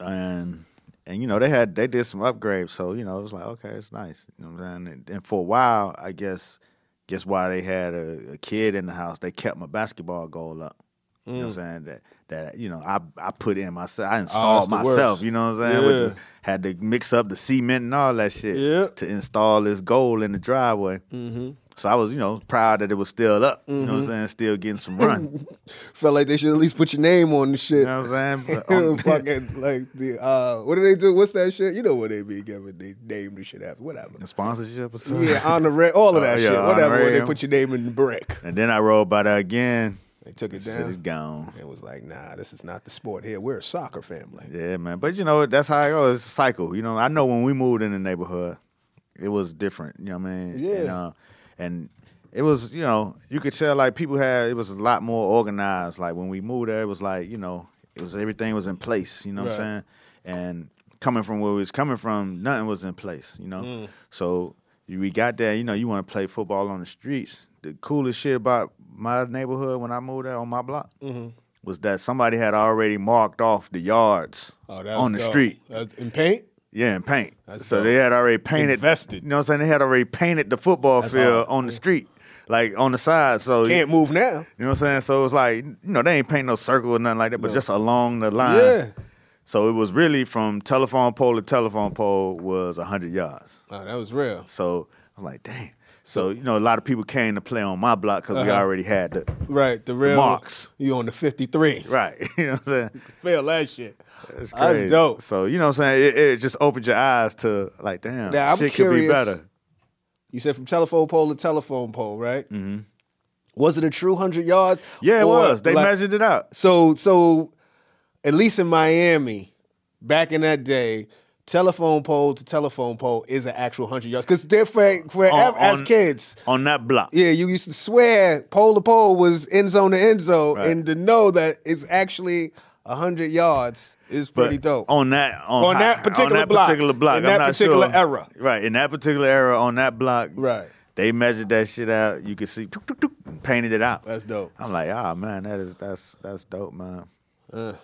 B: and and you know they had they did some upgrades, so you know it was like, okay, it's nice. You know what I'm saying? And, and for a while, I guess guess why they had a, a kid in the house, they kept my basketball goal up. You mm. know what I'm saying? That that you know I I put in myself, I installed oh, myself.
D: Worst.
B: You know what I'm saying?
D: Yeah.
B: With the, had to mix up the cement and all that shit
D: yeah.
B: to install this goal in the driveway. Mm-hmm. So I was, you know, proud that it was still up. Mm-hmm. You know what I'm saying? Still getting some run.
D: Felt like they should at least put your name on the shit.
B: You know what I'm saying? On,
D: fucking like the uh, what do they do? What's that shit? You know what they be giving? They name the shit after whatever.
B: The sponsorship or something.
D: Yeah, on the re- all of that uh, yeah, shit. Whatever. When they put your name in the brick.
B: And then I rode by that again.
D: They took it down.
B: Shit is gone.
D: It was like, nah, this is not the sport here. We're a soccer family.
B: Yeah, man. But you know, that's how it goes. It's a cycle. You know, I know when we moved in the neighborhood, it was different. You know what I mean?
D: Yeah.
B: And, uh, and it was, you know, you could tell like people had, it was a lot more organized. Like when we moved there, it was like, you know, it was everything was in place. You know what I'm saying? And coming from where we was coming from, nothing was in place. You know, mm. so we got there. You know, you want to play football on the streets. The coolest shit about my neighborhood when I moved there on my block mm-hmm. was that somebody had already marked off the yards oh, on the
D: dope.
B: street.
D: That's in paint?
B: Yeah, in paint.
D: That's
B: so
D: dope.
B: they had already painted.
D: Invested.
B: You know what I'm saying? They had already painted the football
D: That's
B: field
D: hard.
B: on the street, like on the side. So
D: can't move now.
B: You know what I'm saying? So it was like, you know, they ain't paint no circle or nothing like that, but no. just along the line.
D: Yeah.
B: So it was really from telephone pole to telephone pole was one hundred yards.
D: Oh, that was real.
B: So I'm like, dang. So, you know, a lot of people came to play on my block because uh-huh. we already had the,
D: right, the real
B: the marks.
D: You on the fifty-three.
B: Right. You know what I'm saying?
D: Feel that shit.
B: That's crazy.
D: That's dope.
B: So, you know what I'm saying? It, it just opened your eyes to, like, damn,
D: now,
B: shit
D: I'm curious,
B: could be better.
D: You said from telephone pole to telephone pole, right? Mm-hmm. Was it a true one hundred yards?
B: Yeah, it was. They
D: like,
B: measured it out.
D: So, so at least in Miami, back in that day, telephone pole to telephone pole is an actual one hundred yards. Because they're for, for
B: on,
D: as
B: on,
D: kids.
B: On that block.
D: Yeah, you used to swear pole to pole was end zone to end zone.
B: Right.
D: And to know that it's actually one hundred yards is pretty
B: but
D: dope.
B: On that on,
D: on that particular
B: on that
D: block.
B: particular block.
D: In
B: I'm
D: that
B: not
D: particular
B: sure.
D: era.
B: Right. In that particular era on that block.
D: Right.
B: They measured that shit out. You could see tuk, tuk, tuk, and painted it out.
D: That's dope.
B: I'm like, ah, oh, man, that is that's that's dope, man.
D: Uh,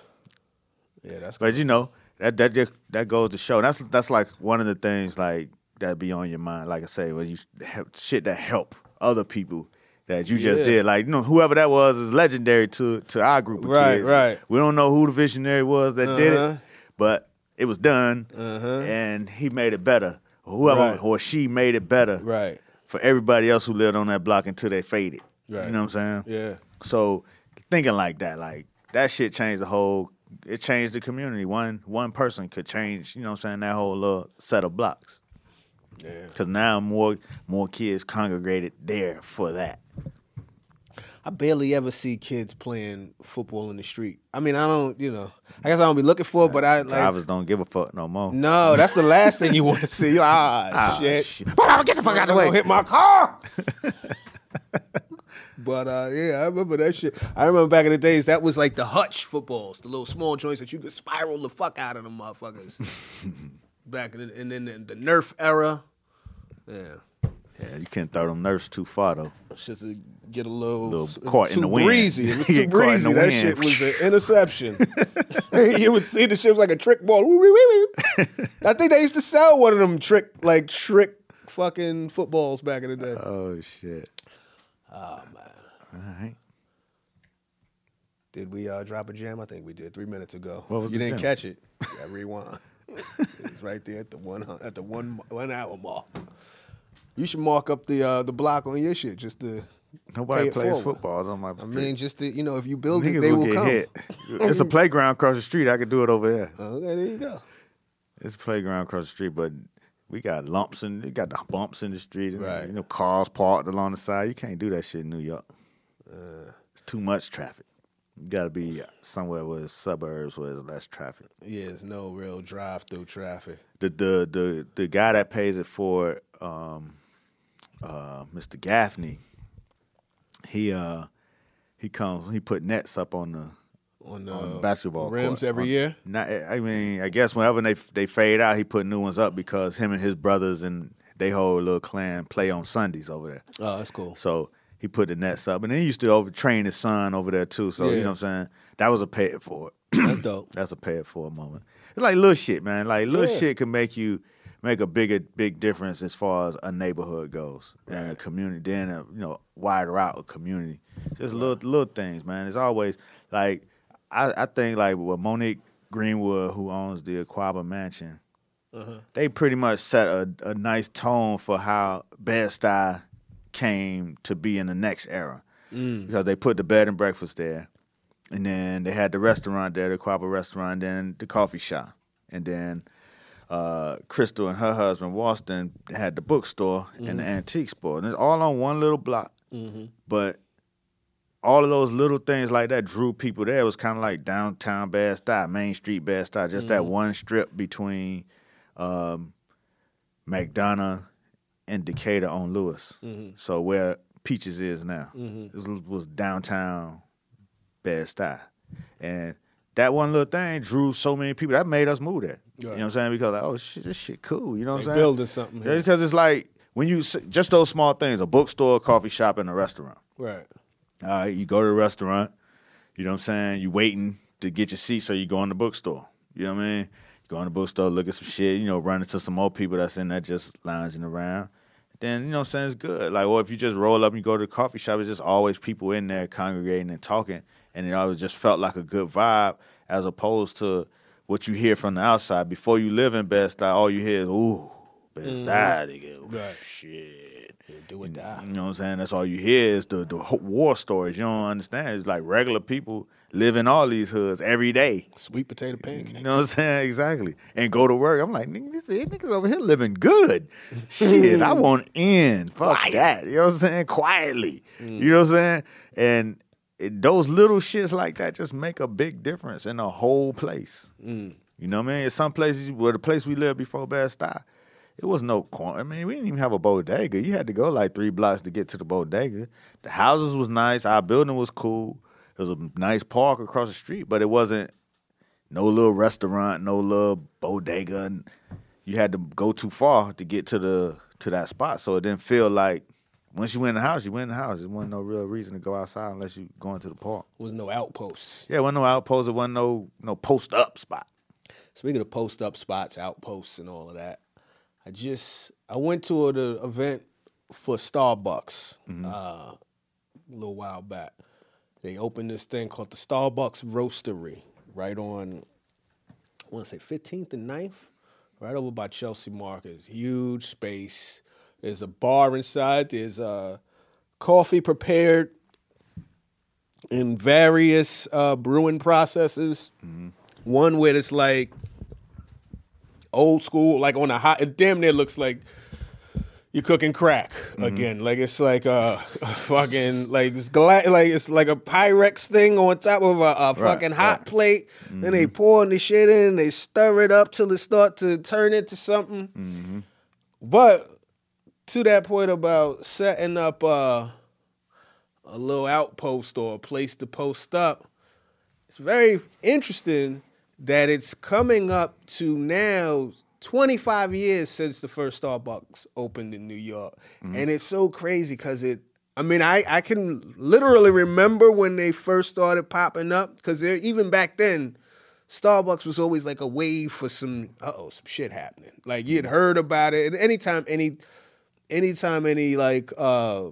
D: yeah, that's.
B: But cool. You know, that that just that goes to show. That's that's like one of the things like that be on your mind. Like I say, when you have shit that help other people that you just
D: yeah.
B: did. Like, you know, whoever that was is legendary to to our group of
D: right,
B: kids.
D: Right, right.
B: We don't know who the visionary was that
D: uh-huh.
B: did it, but it was done,
D: uh-huh.
B: and he made it better. Whoever
D: right.
B: or she made it better.
D: Right.
B: For everybody else who lived on that block until they faded.
D: Right.
B: You know what I'm saying?
D: Yeah.
B: So thinking like that, like that shit changed the whole, it changed the community. One one person could change, you know what I'm saying, that whole little set of blocks.
D: Yeah.
B: Because now more more kids congregated there for that.
D: I barely ever see kids playing football in the street. I mean, I don't, you know, I guess I don't be looking for it, but I like.
B: Drivers don't give a fuck no more.
D: No, that's the last thing you want to see. Ah,
B: ah
D: shit.
B: shit. Get the fuck out of the way.
D: I'm gonna hit my car. But uh, yeah, I remember that shit. I remember back in the days, that was like the hutch footballs, the little small joints that you could spiral the fuck out of them motherfuckers. Back in the, and then the, the Nerf era. Yeah.
B: Yeah, you can't throw them Nerfs too far though.
D: It's just to get a little,
B: little caught
D: too
B: in the wind.
D: breezy. It was too
B: Get caught in
D: breezy.
B: the
D: That
B: wind.
D: shit was an interception. You would see the shit was like a trick ball. Woo, woo, woo, woo. I think they used to sell one of them trick, like trick fucking footballs back in the day.
B: Oh shit.
D: Oh man.
B: All right.
D: Did we uh, drop a jam? I think we did three minutes ago.
B: What was
D: you
B: the
D: didn't
B: jam?
D: catch it. Yeah, rewind. It's right there at the one at the one one hour mark. You should mark up the uh, the block on your shit just to.
B: Nobody
D: pay it
B: plays
D: forward.
B: football on my.
D: I mean, just to, you know, if you build it,
B: niggas
D: they
B: will
D: will
B: get
D: come.
B: hit. It's a playground across the street. I could do it over there.
D: Okay, there you go.
B: It's a playground across the street, but we got lumps and we got the bumps in the street. And,
D: Right.
B: You know, cars parked along the side. You can't do that shit in New York.
D: Uh,
B: It's too much traffic. You got to be somewhere where it's suburbs where there's less traffic.
D: yeah, there's no real drive-through traffic.
B: The the the the guy that pays it for um, uh, Mister Gaffney, he uh he comes he put nets up on the
D: On the,
B: on the basketball
D: rims
B: court.
D: every
B: On-
D: year.
B: Not, I mean, I guess whenever they they fade out, he put new ones up because him and his brothers and they whole little clan play on Sundays over there.
D: Oh, that's cool.
B: So he put the nets up, and then he used to overtrain his son over there too. So
D: Yeah.
B: you know what I'm saying? That was a pay it for it.
D: That's dope.
B: That's a pay it for a moment. It's like little shit, man. Like little
D: Yeah.
B: shit can make you make a bigger big difference as far as a neighborhood goes and a community. Then a you know wider out a community. Just little little things, man. It's always like I, I think like with Monique Greenwood, who owns the Aquaba Mansion,
D: Uh-huh.
B: they pretty much set a, a nice tone for how Bed-Stuy came to be in the next era.
D: Mm.
B: Because they put the bed and breakfast there, and then they had the restaurant there, the Aquaba restaurant, and then the coffee shop. And then uh, Crystal and her husband, Walston, had the bookstore and the antique store. And it's all on one little block.
D: Mm-hmm.
B: But all of those little things like that drew people there. It was kind of like downtown Bed-Stuy, Main Street Bed-Stuy, just that one strip between um, McDonough and Decatur on Lewis. So where Peaches is now. It was, was downtown Bed-Stuy. And that one little thing drew so many people. That made us move there. You know what I'm saying? Because like, oh, shit, this shit cool. You know what
D: They
B: I'm saying?
D: building something here.
B: Because it's like, when you, s- just those small things, a bookstore, a coffee shop, and a restaurant.
D: Right.
B: All right, you go to the restaurant, you know what I'm saying? You waiting to get your seat, so you go in the bookstore. You know what I mean? You go in the bookstore, look at some shit, you know, run into some more people that's in there just lounging around. Then, you know what I'm saying, it's good. Like, or if you just roll up and you go to the coffee shop, it's just always people in there congregating and talking, and it always just felt like a good vibe as opposed to what you hear from the outside. Before you live in Bed-Stuy, all you hear is, ooh, Bed-Stuy, nigga, ooh,
D: Right.
B: shit.
D: Yeah, do or die.
B: You know what I'm saying? That's all you hear is the, the war stories. You don't understand. It's like regular people live in all these hoods every day.
D: Sweet potato pancake.
B: You know what I'm saying? Exactly. And go to work. I'm like, nigga, these niggas over here living good. Shit, I want in. Fuck that. You know what I'm saying? Quietly. You know what I'm saying? And it, those little shits like that just make a big difference in the whole place. You know what I mean? In some places, where the place we lived before Bed-Stuy, it was no corner. I mean, we didn't even have a bodega. You had to go like three blocks to get to the bodega. The houses was nice. Our building was cool. It was a nice park across the street, but it wasn't no little restaurant, no little bodega. And you had to go too far to get to the to that spot. So it didn't feel like once you went in the house, you went in the house. There wasn't no real reason to go outside unless you going to the park.
D: Was no outposts.
B: Yeah, there wasn't no outpost. There wasn't no no post up spot.
D: Speaking of post up spots, outposts, and all of that, I just I went to the event for Starbucks uh, a little while back. They opened this thing called the Starbucks Roastery right on, I want to say fifteenth and ninth, right over by Chelsea Market. Huge space. There's a bar inside. There's uh, coffee prepared in various uh, brewing processes. One where it's like old school, like on a hot, it damn near looks like you're cooking crack again. Like it's like a, a fucking, like it's gla- like it's like a Pyrex thing on top of a, a fucking hot
B: right.
D: plate. Then they pour the shit in, they stir it up till it start to turn into something. But to that point about setting up uh, a little outpost or a place to post up, it's very interesting that it's coming up to now twenty-five years since the first Starbucks opened in New York. Mm-hmm. And it's so crazy because it, I mean, I, I can literally remember when they first started popping up because even back then, Starbucks was always like a wave for some, uh-oh, some shit happening. Like you'd heard about it. And anytime any, anytime any like uh,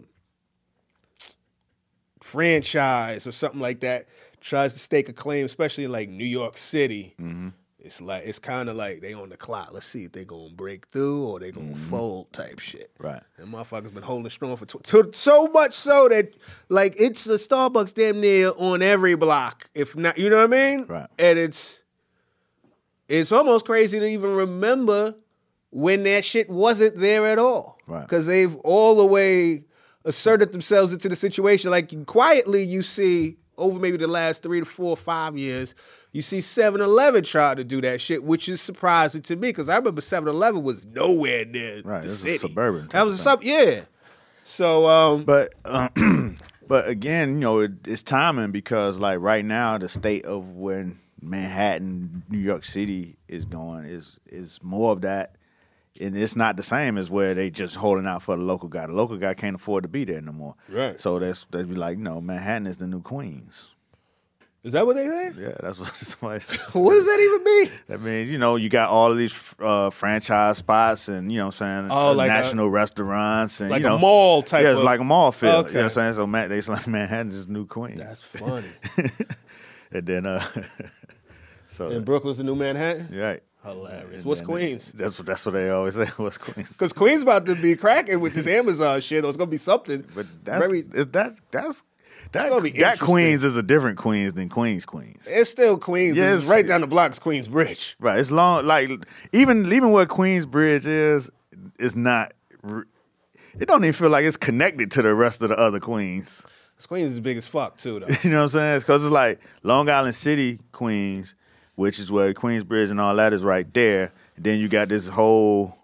D: franchise or something like that tries to stake a claim, especially in like New York City, mm-hmm. it's like it's kind of like they on the clock. Let's see if they gonna break through or they gonna mm-hmm. fold type shit.
B: Right.
D: And motherfuckers been holding strong for tw- to, so much so that like it's a Starbucks damn near on every block, if not, you know what I mean?
B: Right.
D: And it's it's almost crazy to even remember when that shit wasn't there at all.
B: Right.
D: Because they've all the way asserted themselves into the situation. Like quietly, you see over maybe the last three to four or five years. You see seven eleven try to do that shit, which is surprising to me because I remember seven eleven was nowhere near
B: right,
D: the
B: this
D: city.
B: Is suburban.
D: That was a sub, yeah. So, um,
B: but um, but again, you know, it, it's timing because like right now, the state of where Manhattan, New York City is going is is more of that, and it's not the same as where they just holding out for the local guy. The local guy can't afford to be there no more.
D: Right.
B: So that's they'd be like, no, Manhattan is the new Queens.
D: Is that what they say?
B: Yeah, that's what somebody said.
D: What does that even mean?
B: That means, you know, you got all of these uh, franchise spots and, you know what I'm saying,
D: oh,
B: uh,
D: like
B: national
D: a,
B: restaurants. And,
D: like
B: you know,
D: a mall type
B: Yeah,
D: of.
B: it's like a mall feel.
D: Okay.
B: You know what I'm saying? So man, they like Manhattan's is new Queens.
D: That's funny.
B: And then, uh, so.
D: And Brooklyn's the new Manhattan?
B: Right.
D: Hilarious.
B: And
D: What's
B: then,
D: Queens?
B: That's, that's what they always say. What's Queens?
D: Because Queens about to be cracking with this Amazon shit, or it's going to be something.
B: But that's,
D: very,
B: is that, that's, That,
D: gonna be
B: that Queens is a different Queens than Queens Queens.
D: It's still Queens. Yeah, it's, it's right down the block. It's Queensbridge.
B: Right. It's long. Like even even where Queensbridge is, is not. It don't even feel like it's connected to the rest of the other Queens.
D: This Queens is big as fuck too, though.
B: You know what I'm saying? It's because it's like Long Island City, Queens, which is where Queensbridge and all that is right there. And then you got this whole.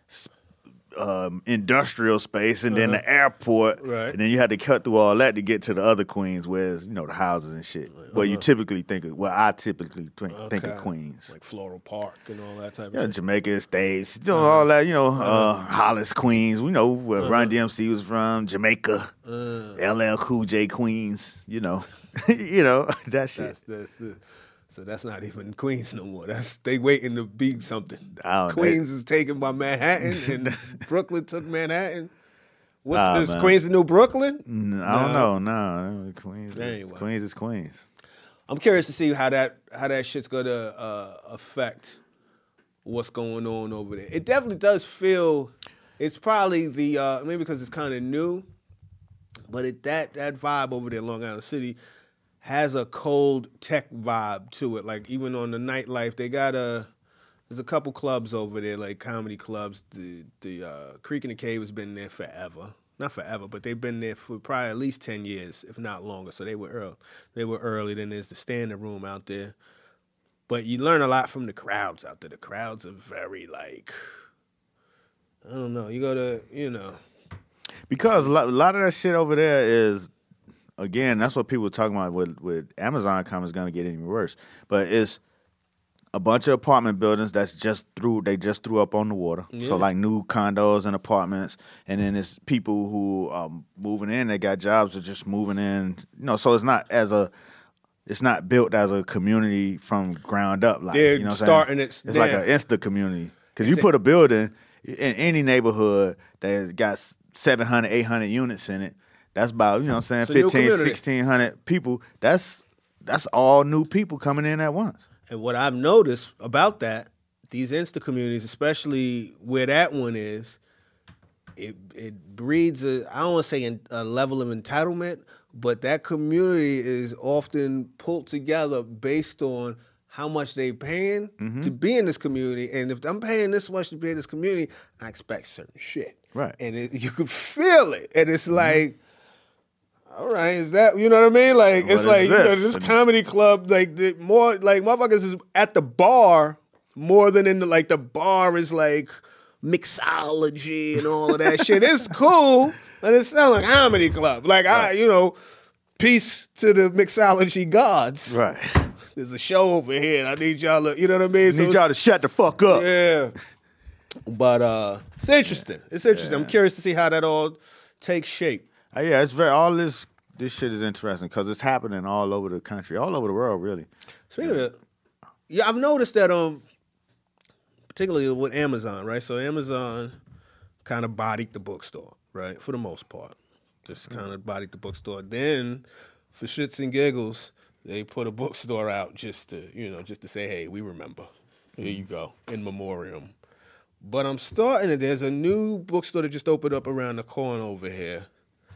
B: Um, industrial space and uh-huh. then the airport,
D: right.
B: And then you had to cut through all that to get to the other Queens, where's you know the houses and shit. Uh-huh. Where you typically think of, well, I typically think, okay. think of Queens,
D: like Floral Park and all that type.
B: Yeah,
D: of
B: Jamaica Estates, you know uh-huh. all that. You know, uh-huh. uh, Hollis, Queens. We know where uh-huh. Run D M C was from, Jamaica, uh-huh. L L Cool J, Queens. You know, you know that shit.
D: That's, that's the, So that's not even Queens no more. That's they waiting to be something.
B: Oh,
D: Queens
B: they,
D: is taken by Manhattan, and Brooklyn took Manhattan. What's
B: oh,
D: this?
B: Man.
D: Queens the new Brooklyn?
B: Mm, I don't know. No, Queens. Anyway. Is, Queens is Queens.
D: I'm curious to see how that how that shit's gonna uh, affect what's going on over there. It definitely does feel. It's probably the uh, maybe because it's kind of new, but it that that vibe over there, Long Island City, has a cold tech vibe to it. Like even on the nightlife, they got a there's a couple clubs over there, like comedy clubs. The the uh, Creek and the Cave has been there forever, not forever, but they've been there for probably at least ten years, if not longer. So they were early. They were early. Then there's the Standing Room out there, but you learn a lot from the crowds out there. The crowds are very like I don't know. You go to you know
B: because a lot, a lot of that shit over there is. Again, that's what people are talking about with, with Amazon coming is going to get even worse. But it's a bunch of apartment buildings that's just threw, they just threw up on the water. Yeah. So like new condos and apartments. And then it's people who are moving in, they got jobs, are just moving in. You know, so it's not as a, it's not built as a community from ground up. Like,
D: They're
B: you know what
D: starting
B: I'm saying? It's, it's like an insta community. Because you
D: it,
B: put a building in any neighborhood that got seven hundred, eight hundred units in it. That's about, you know what I'm saying, fifteen, sixteen hundred people. That's that's all new people coming in at once.
D: And what I've noticed about that, these Insta communities, especially where that one is, it it breeds a, I don't want to say a level of entitlement, but that community is often pulled together based on how much they paying mm-hmm. to be in this community. And if I'm paying this much to be in this community, I expect certain shit.
B: Right.
D: And it, you can feel it. And it's mm-hmm. like, all right, is that, you know what I mean? Like,
B: what
D: it's like,
B: this?
D: you know, this comedy club, like, the more, like, motherfuckers is at the bar more than in the, like, the bar is like mixology and all of that shit. It's cool, but it sounds like comedy club. Like, right. I, you know, peace to the mixology gods.
B: Right.
D: There's a show over here and I need y'all to, you know what I mean?
B: So need y'all to shut the fuck up.
D: Yeah. But uh, it's interesting. It's interesting. I'm curious to see how that all takes shape.
B: Uh, yeah, it's very all this this shit is interesting because it's happening all over the country, all over the world, really.
D: Speaking of, yeah, I've noticed that um, particularly with Amazon, right? So Amazon kind of bodied the bookstore, right, for the most part. Just kind of bodied the bookstore. Then, for shits and giggles, they put a bookstore out just to, you know, just to say, hey, we remember. Here you go, in memoriam. But I'm starting to, there's a new bookstore that just opened up around the corner over here.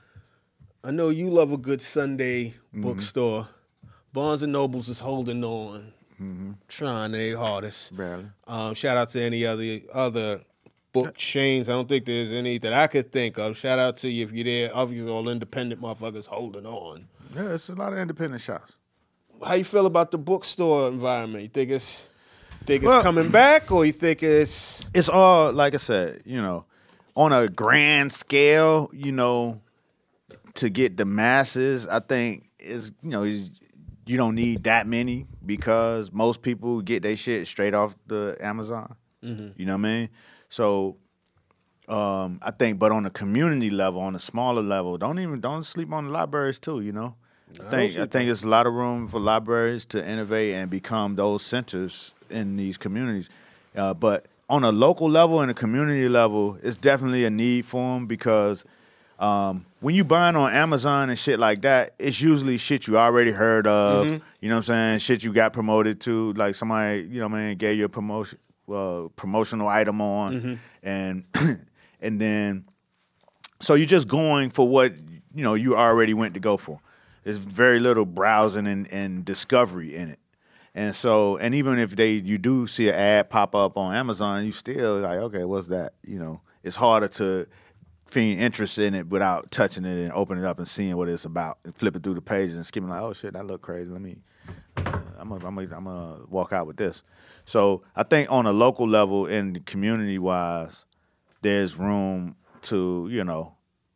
D: I know you love a good Sunday mm-hmm. bookstore. Barnes and Nobles is holding on, mm-hmm. trying their hardest.
B: Barely.
D: Um, shout out to any other other book chains. I don't think there's any that I could think of. Shout out to you if you're there. Obviously, all independent motherfuckers holding on.
B: Yeah, it's a lot of independent shops.
D: How you feel about the bookstore environment? You think it's think it's
B: well,
D: coming back, or you think it's
B: it's all like I said, you know, on a grand scale, you know, to get the masses. I think is you know you don't need that many because most people get their shit straight off the Amazon. Mm-hmm. You know what I mean? So um, I think, but on a community level, on a smaller level, don't even don't sleep on the libraries too. You know, I think I, I think there's a lot of room for libraries to innovate and become those centers in these communities. Uh, but on a local level and a community level, it's definitely a need for them because um, when you buying on Amazon and shit like that, it's usually shit you already heard of. Mm-hmm. You know what I'm saying? Shit you got promoted to, like somebody, you know what I mean, gave you a promotion. Uh, promotional item on, mm-hmm. and and then so you're just going for what you know you already went to go for. There's very little browsing and, and discovery in it, and so and even if they you do see an ad pop up on Amazon, you still like okay, what's that? You know, it's harder to feign interest in it without touching it and opening it up and seeing what it's about and flipping through the pages and skimming like, oh shit, that look crazy. Let me. I'm gonna I'm gonna I'm gonna walk out with this. So I think on a local level and community wise, there's room to you know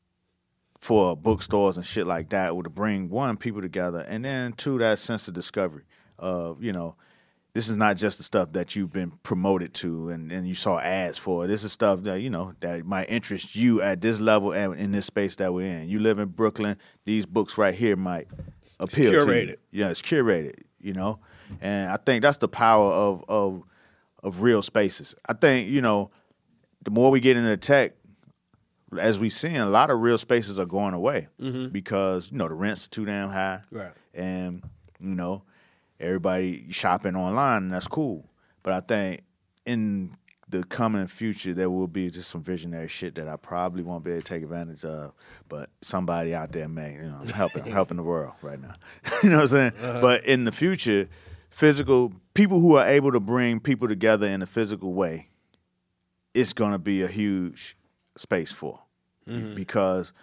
B: for bookstores and shit like that to bring one people together, and then two that sense of discovery of you know this is not just the stuff that you've been promoted to and, and you saw ads for. This is stuff that you know that might interest you at this level and in this space that we're in. You live in Brooklyn, these books right here might appeal
D: it's
B: to
D: curated.
B: you. Yeah, it's curated. You know, and I think that's the power of of of real spaces. I think you know, the more we get into tech, as we see, a lot of real spaces are going away mm-hmm. because you know the rents are too damn high,
D: right?
B: And you know, everybody shopping online, and that's cool. But I think in the coming future, there will be just some visionary shit that I probably won't be able to take advantage of. But somebody out there may, you know, I'm helping, I'm helping the world right now. You know what I'm saying? Uh-huh. But in the future, physical people who are able to bring people together in a physical way, it's going to be a huge space for mm-hmm. because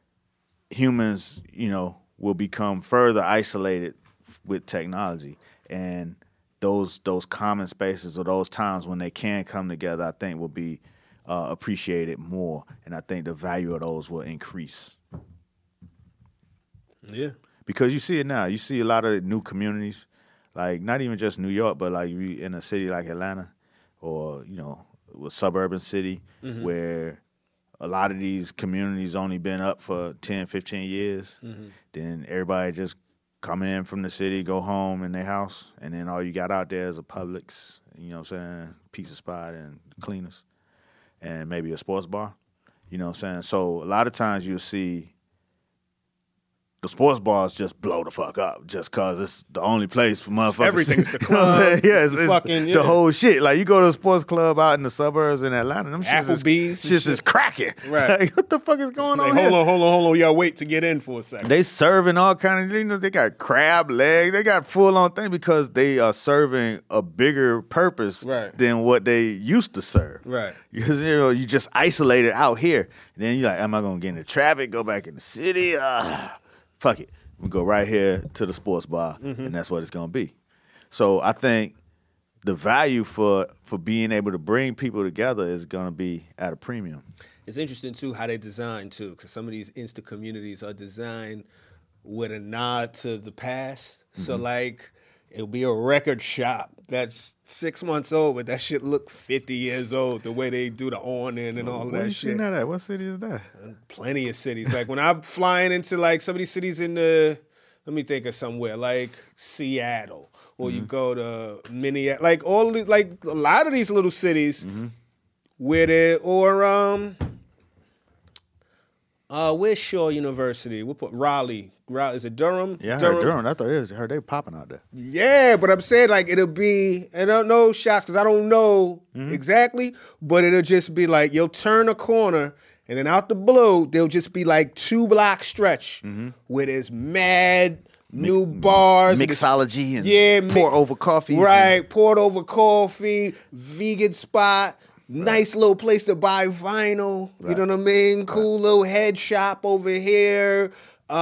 B: humans, you know, will become further isolated with technology and. Those those common spaces or those times when they can come together, I think will be uh, appreciated more, and I think the value of those will increase.
D: Yeah,
B: because you see it now. You see a lot of new communities, like not even just New York, but like you in a city like Atlanta, or you know, a suburban city mm-hmm. where a lot of these communities only been up for ten, fifteen years. Mm-hmm. Then everybody just come in from the city, go home in their house, and then all you got out there is a Publix, you know what I'm saying, pizza spot and cleaners, and maybe a sports bar, you know what I'm saying? So a lot of times you'll see the sports bars just blow the fuck up just because it's the only place for motherfuckers.
D: Everything's the club.
B: You know yeah, it's,
D: the,
B: it's
D: fucking, yeah.
B: the whole shit. Like you go to a sports club out in the suburbs in Atlanta, them shits
D: Applebee's
B: is, shits is cracking.
D: Right.
B: Like, what the fuck is going
D: like,
B: on
D: hold
B: here?
D: on, hold on, hold on. Y'all wait to get in for a second.
B: They serving all kind of, you know, they got crab leg. They got full on thing because they are serving a bigger purpose
D: right.
B: than what they used to serve.
D: Right.
B: Because, you know, you just isolated out here. And then you're like, am I going to get into traffic, go back in the city? Uh, fuck it. We go right here to the sports bar, mm-hmm. and that's what it's going to be. So I think the value for for being able to bring people together is going to be at a premium.
D: It's interesting, too, how they design, too, because some of these Insta communities are designed with a nod to the past. Mm-hmm. So, like, It'll be a record shop that's six months old, but that shit look fifty years old, the way they do the awning and all
B: Where
D: that
B: you
D: shit.
B: seen that at? What city is that?
D: Plenty of cities. Like when I'm flying into like some of these cities in the, let me think of somewhere, like Seattle, or
B: Mm-hmm.
D: you go to Minneapolis, like all the, like a lot of these little cities
B: Mm-hmm.
D: where they, or um, uh, where's Shaw University? We'll put Raleigh. Raleigh, is it Durham?
B: Yeah, I heard Durham. I thought it was. I heard they popping out there.
D: Yeah, but I'm saying like it'll be, and I don't know shots because I don't know
B: Mm-hmm.
D: exactly, but it'll just be like you'll turn a corner and then out the blue there'll just be like two block stretch
B: Mm-hmm.
D: where there's mad new bars, and it's-
B: Mixology and
D: yeah,
B: pour
D: mi-
B: over coffees.
D: right? Poured over coffee, vegan spot. Nice little place to buy vinyl. You know what I mean? Cool little head shop over here.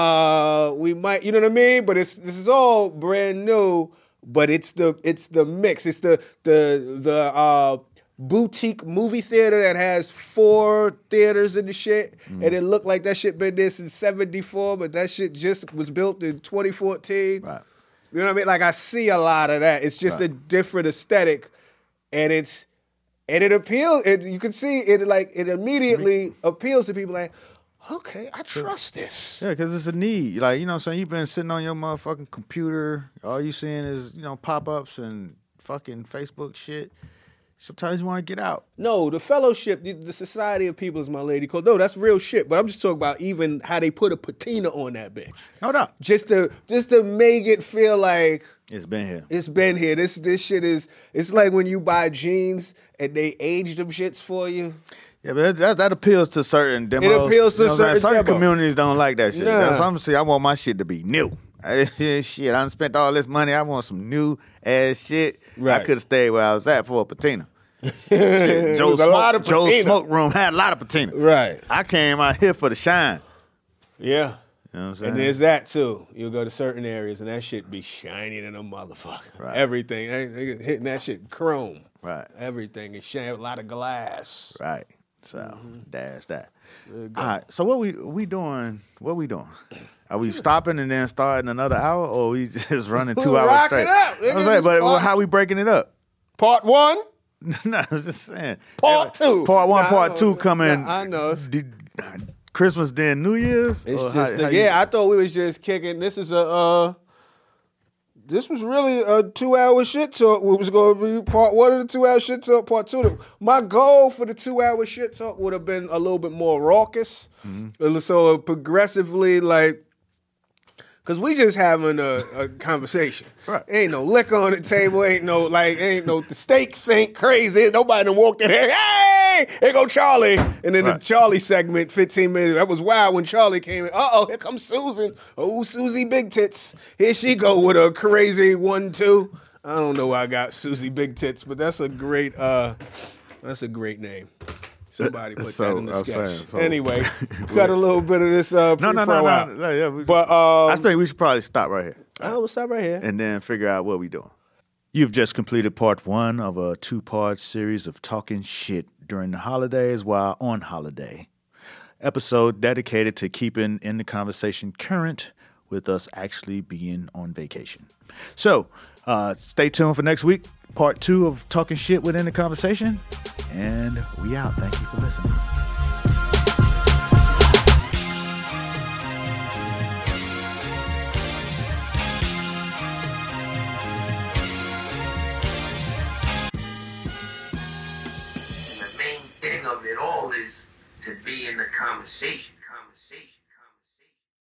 D: Uh, we might, you know what I mean? But it's this is all brand new. But it's the it's the mix. It's the the the uh, boutique movie theater that has four theaters in the shit,
B: Mm.
D: and it looked like that shit been there since seventy-four, but that shit just was built in twenty fourteen.
B: Right.
D: You know what I mean? Like I see a lot of that. It's just a different aesthetic, and it's and it appeals. It, you can see it like it immediately appeals to people. Like, okay, I trust this.
B: Yeah, because it's a need. Like, you know what I'm saying? You've been sitting on your motherfucking computer. All you seeing is, you know, pop-ups and fucking Facebook shit. Sometimes you want to get out.
D: No, the fellowship, the, the Society of People is my lady code. No, that's real shit. But I'm just talking about even how they put a patina on that bitch.
B: No doubt.
D: Just to just to make it feel like
B: It's been here.
D: it's been here. This this shit is. It's like when you buy jeans and they age them shits for you.
B: Yeah, but that, that, that appeals to certain demos.
D: It appeals to
B: You know what I'm saying?
D: certain
B: certain
D: demo.
B: communities don't like that shit.
D: Nah.
B: That's what I'm saying. I want my shit to be new. Shit, I done spent all this money. I want some new ass shit. I
D: Right.
B: could have stayed where I was at for a patina. Shit, Joe's,
D: was a
B: smoke,
D: lot of
B: Joe's
D: patina.
B: smoke room had a lot of patina.
D: Right.
B: I came out here for the shine.
D: Yeah.
B: You know what I'm saying?
D: And there's that too. You'll go to certain areas and that shit be shiny than a motherfucker.
B: Right.
D: Everything. They, they hitting that shit chrome.
B: Right.
D: Everything is shiny. A lot of glass.
B: Right. So
D: Mm-hmm.
B: there's that. All right. So what we we doing? What we doing? Are we stopping and then starting another hour, or we just running two hours
D: Rock
B: straight?
D: it up,
B: I'm
D: nigga.
B: saying,
D: Just
B: but
D: party.
B: how we breaking it up?
D: Part one.
B: No, I'm just saying.
D: Part two.
B: Part one,
D: Nah,
B: part
D: I
B: two
D: know.
B: coming.
D: Nah, I know.
B: d- Christmas, then New Year's.
D: It's
B: Or
D: just
B: how-
D: the-
B: how you-
D: yeah. I thought we was just kicking. This is a. Uh, this was really a two-hour shit talk. We was going to be part one of the two-hour shit talk. Part two. My goal for the two-hour shit talk would have been a little bit more raucous,
B: Mm-hmm.
D: so progressively like. Cause we just having a, a conversation.
B: Right.
D: Ain't no liquor on the table. Ain't no like. Ain't no the steaks ain't crazy. Nobody done walked in here. Hey, here go Charlie. And then
B: Right.
D: the Charlie segment, fifteen minutes. That was wild when Charlie came in. Uh oh, here comes Susan. Oh, Susie Big Tits. Here she go with a crazy one two. I don't know why I got Susie Big Tits, but that's a great. uh That's a great name. Somebody put
B: So,
D: that in the
B: I'm
D: sketch.
B: saying, so-
D: anyway, got a little bit of this. Uh,
B: No, no, no,
D: pre-pro
B: no.
D: out.
B: no, yeah, we-
D: But um,
B: I think we should probably stop right here
D: oh, what's up right here?
B: and then figure out what we doing. You've just completed part one of a two-part series of talking shit during the holidays while on holiday. Episode dedicated to keeping in the conversation current with us actually being on vacation. So, uh, stay tuned for next week, part two of talking shit within the conversation. And we out. Thank you for listening.
F: And the main thing of it all is to be in the conversation. Conversation.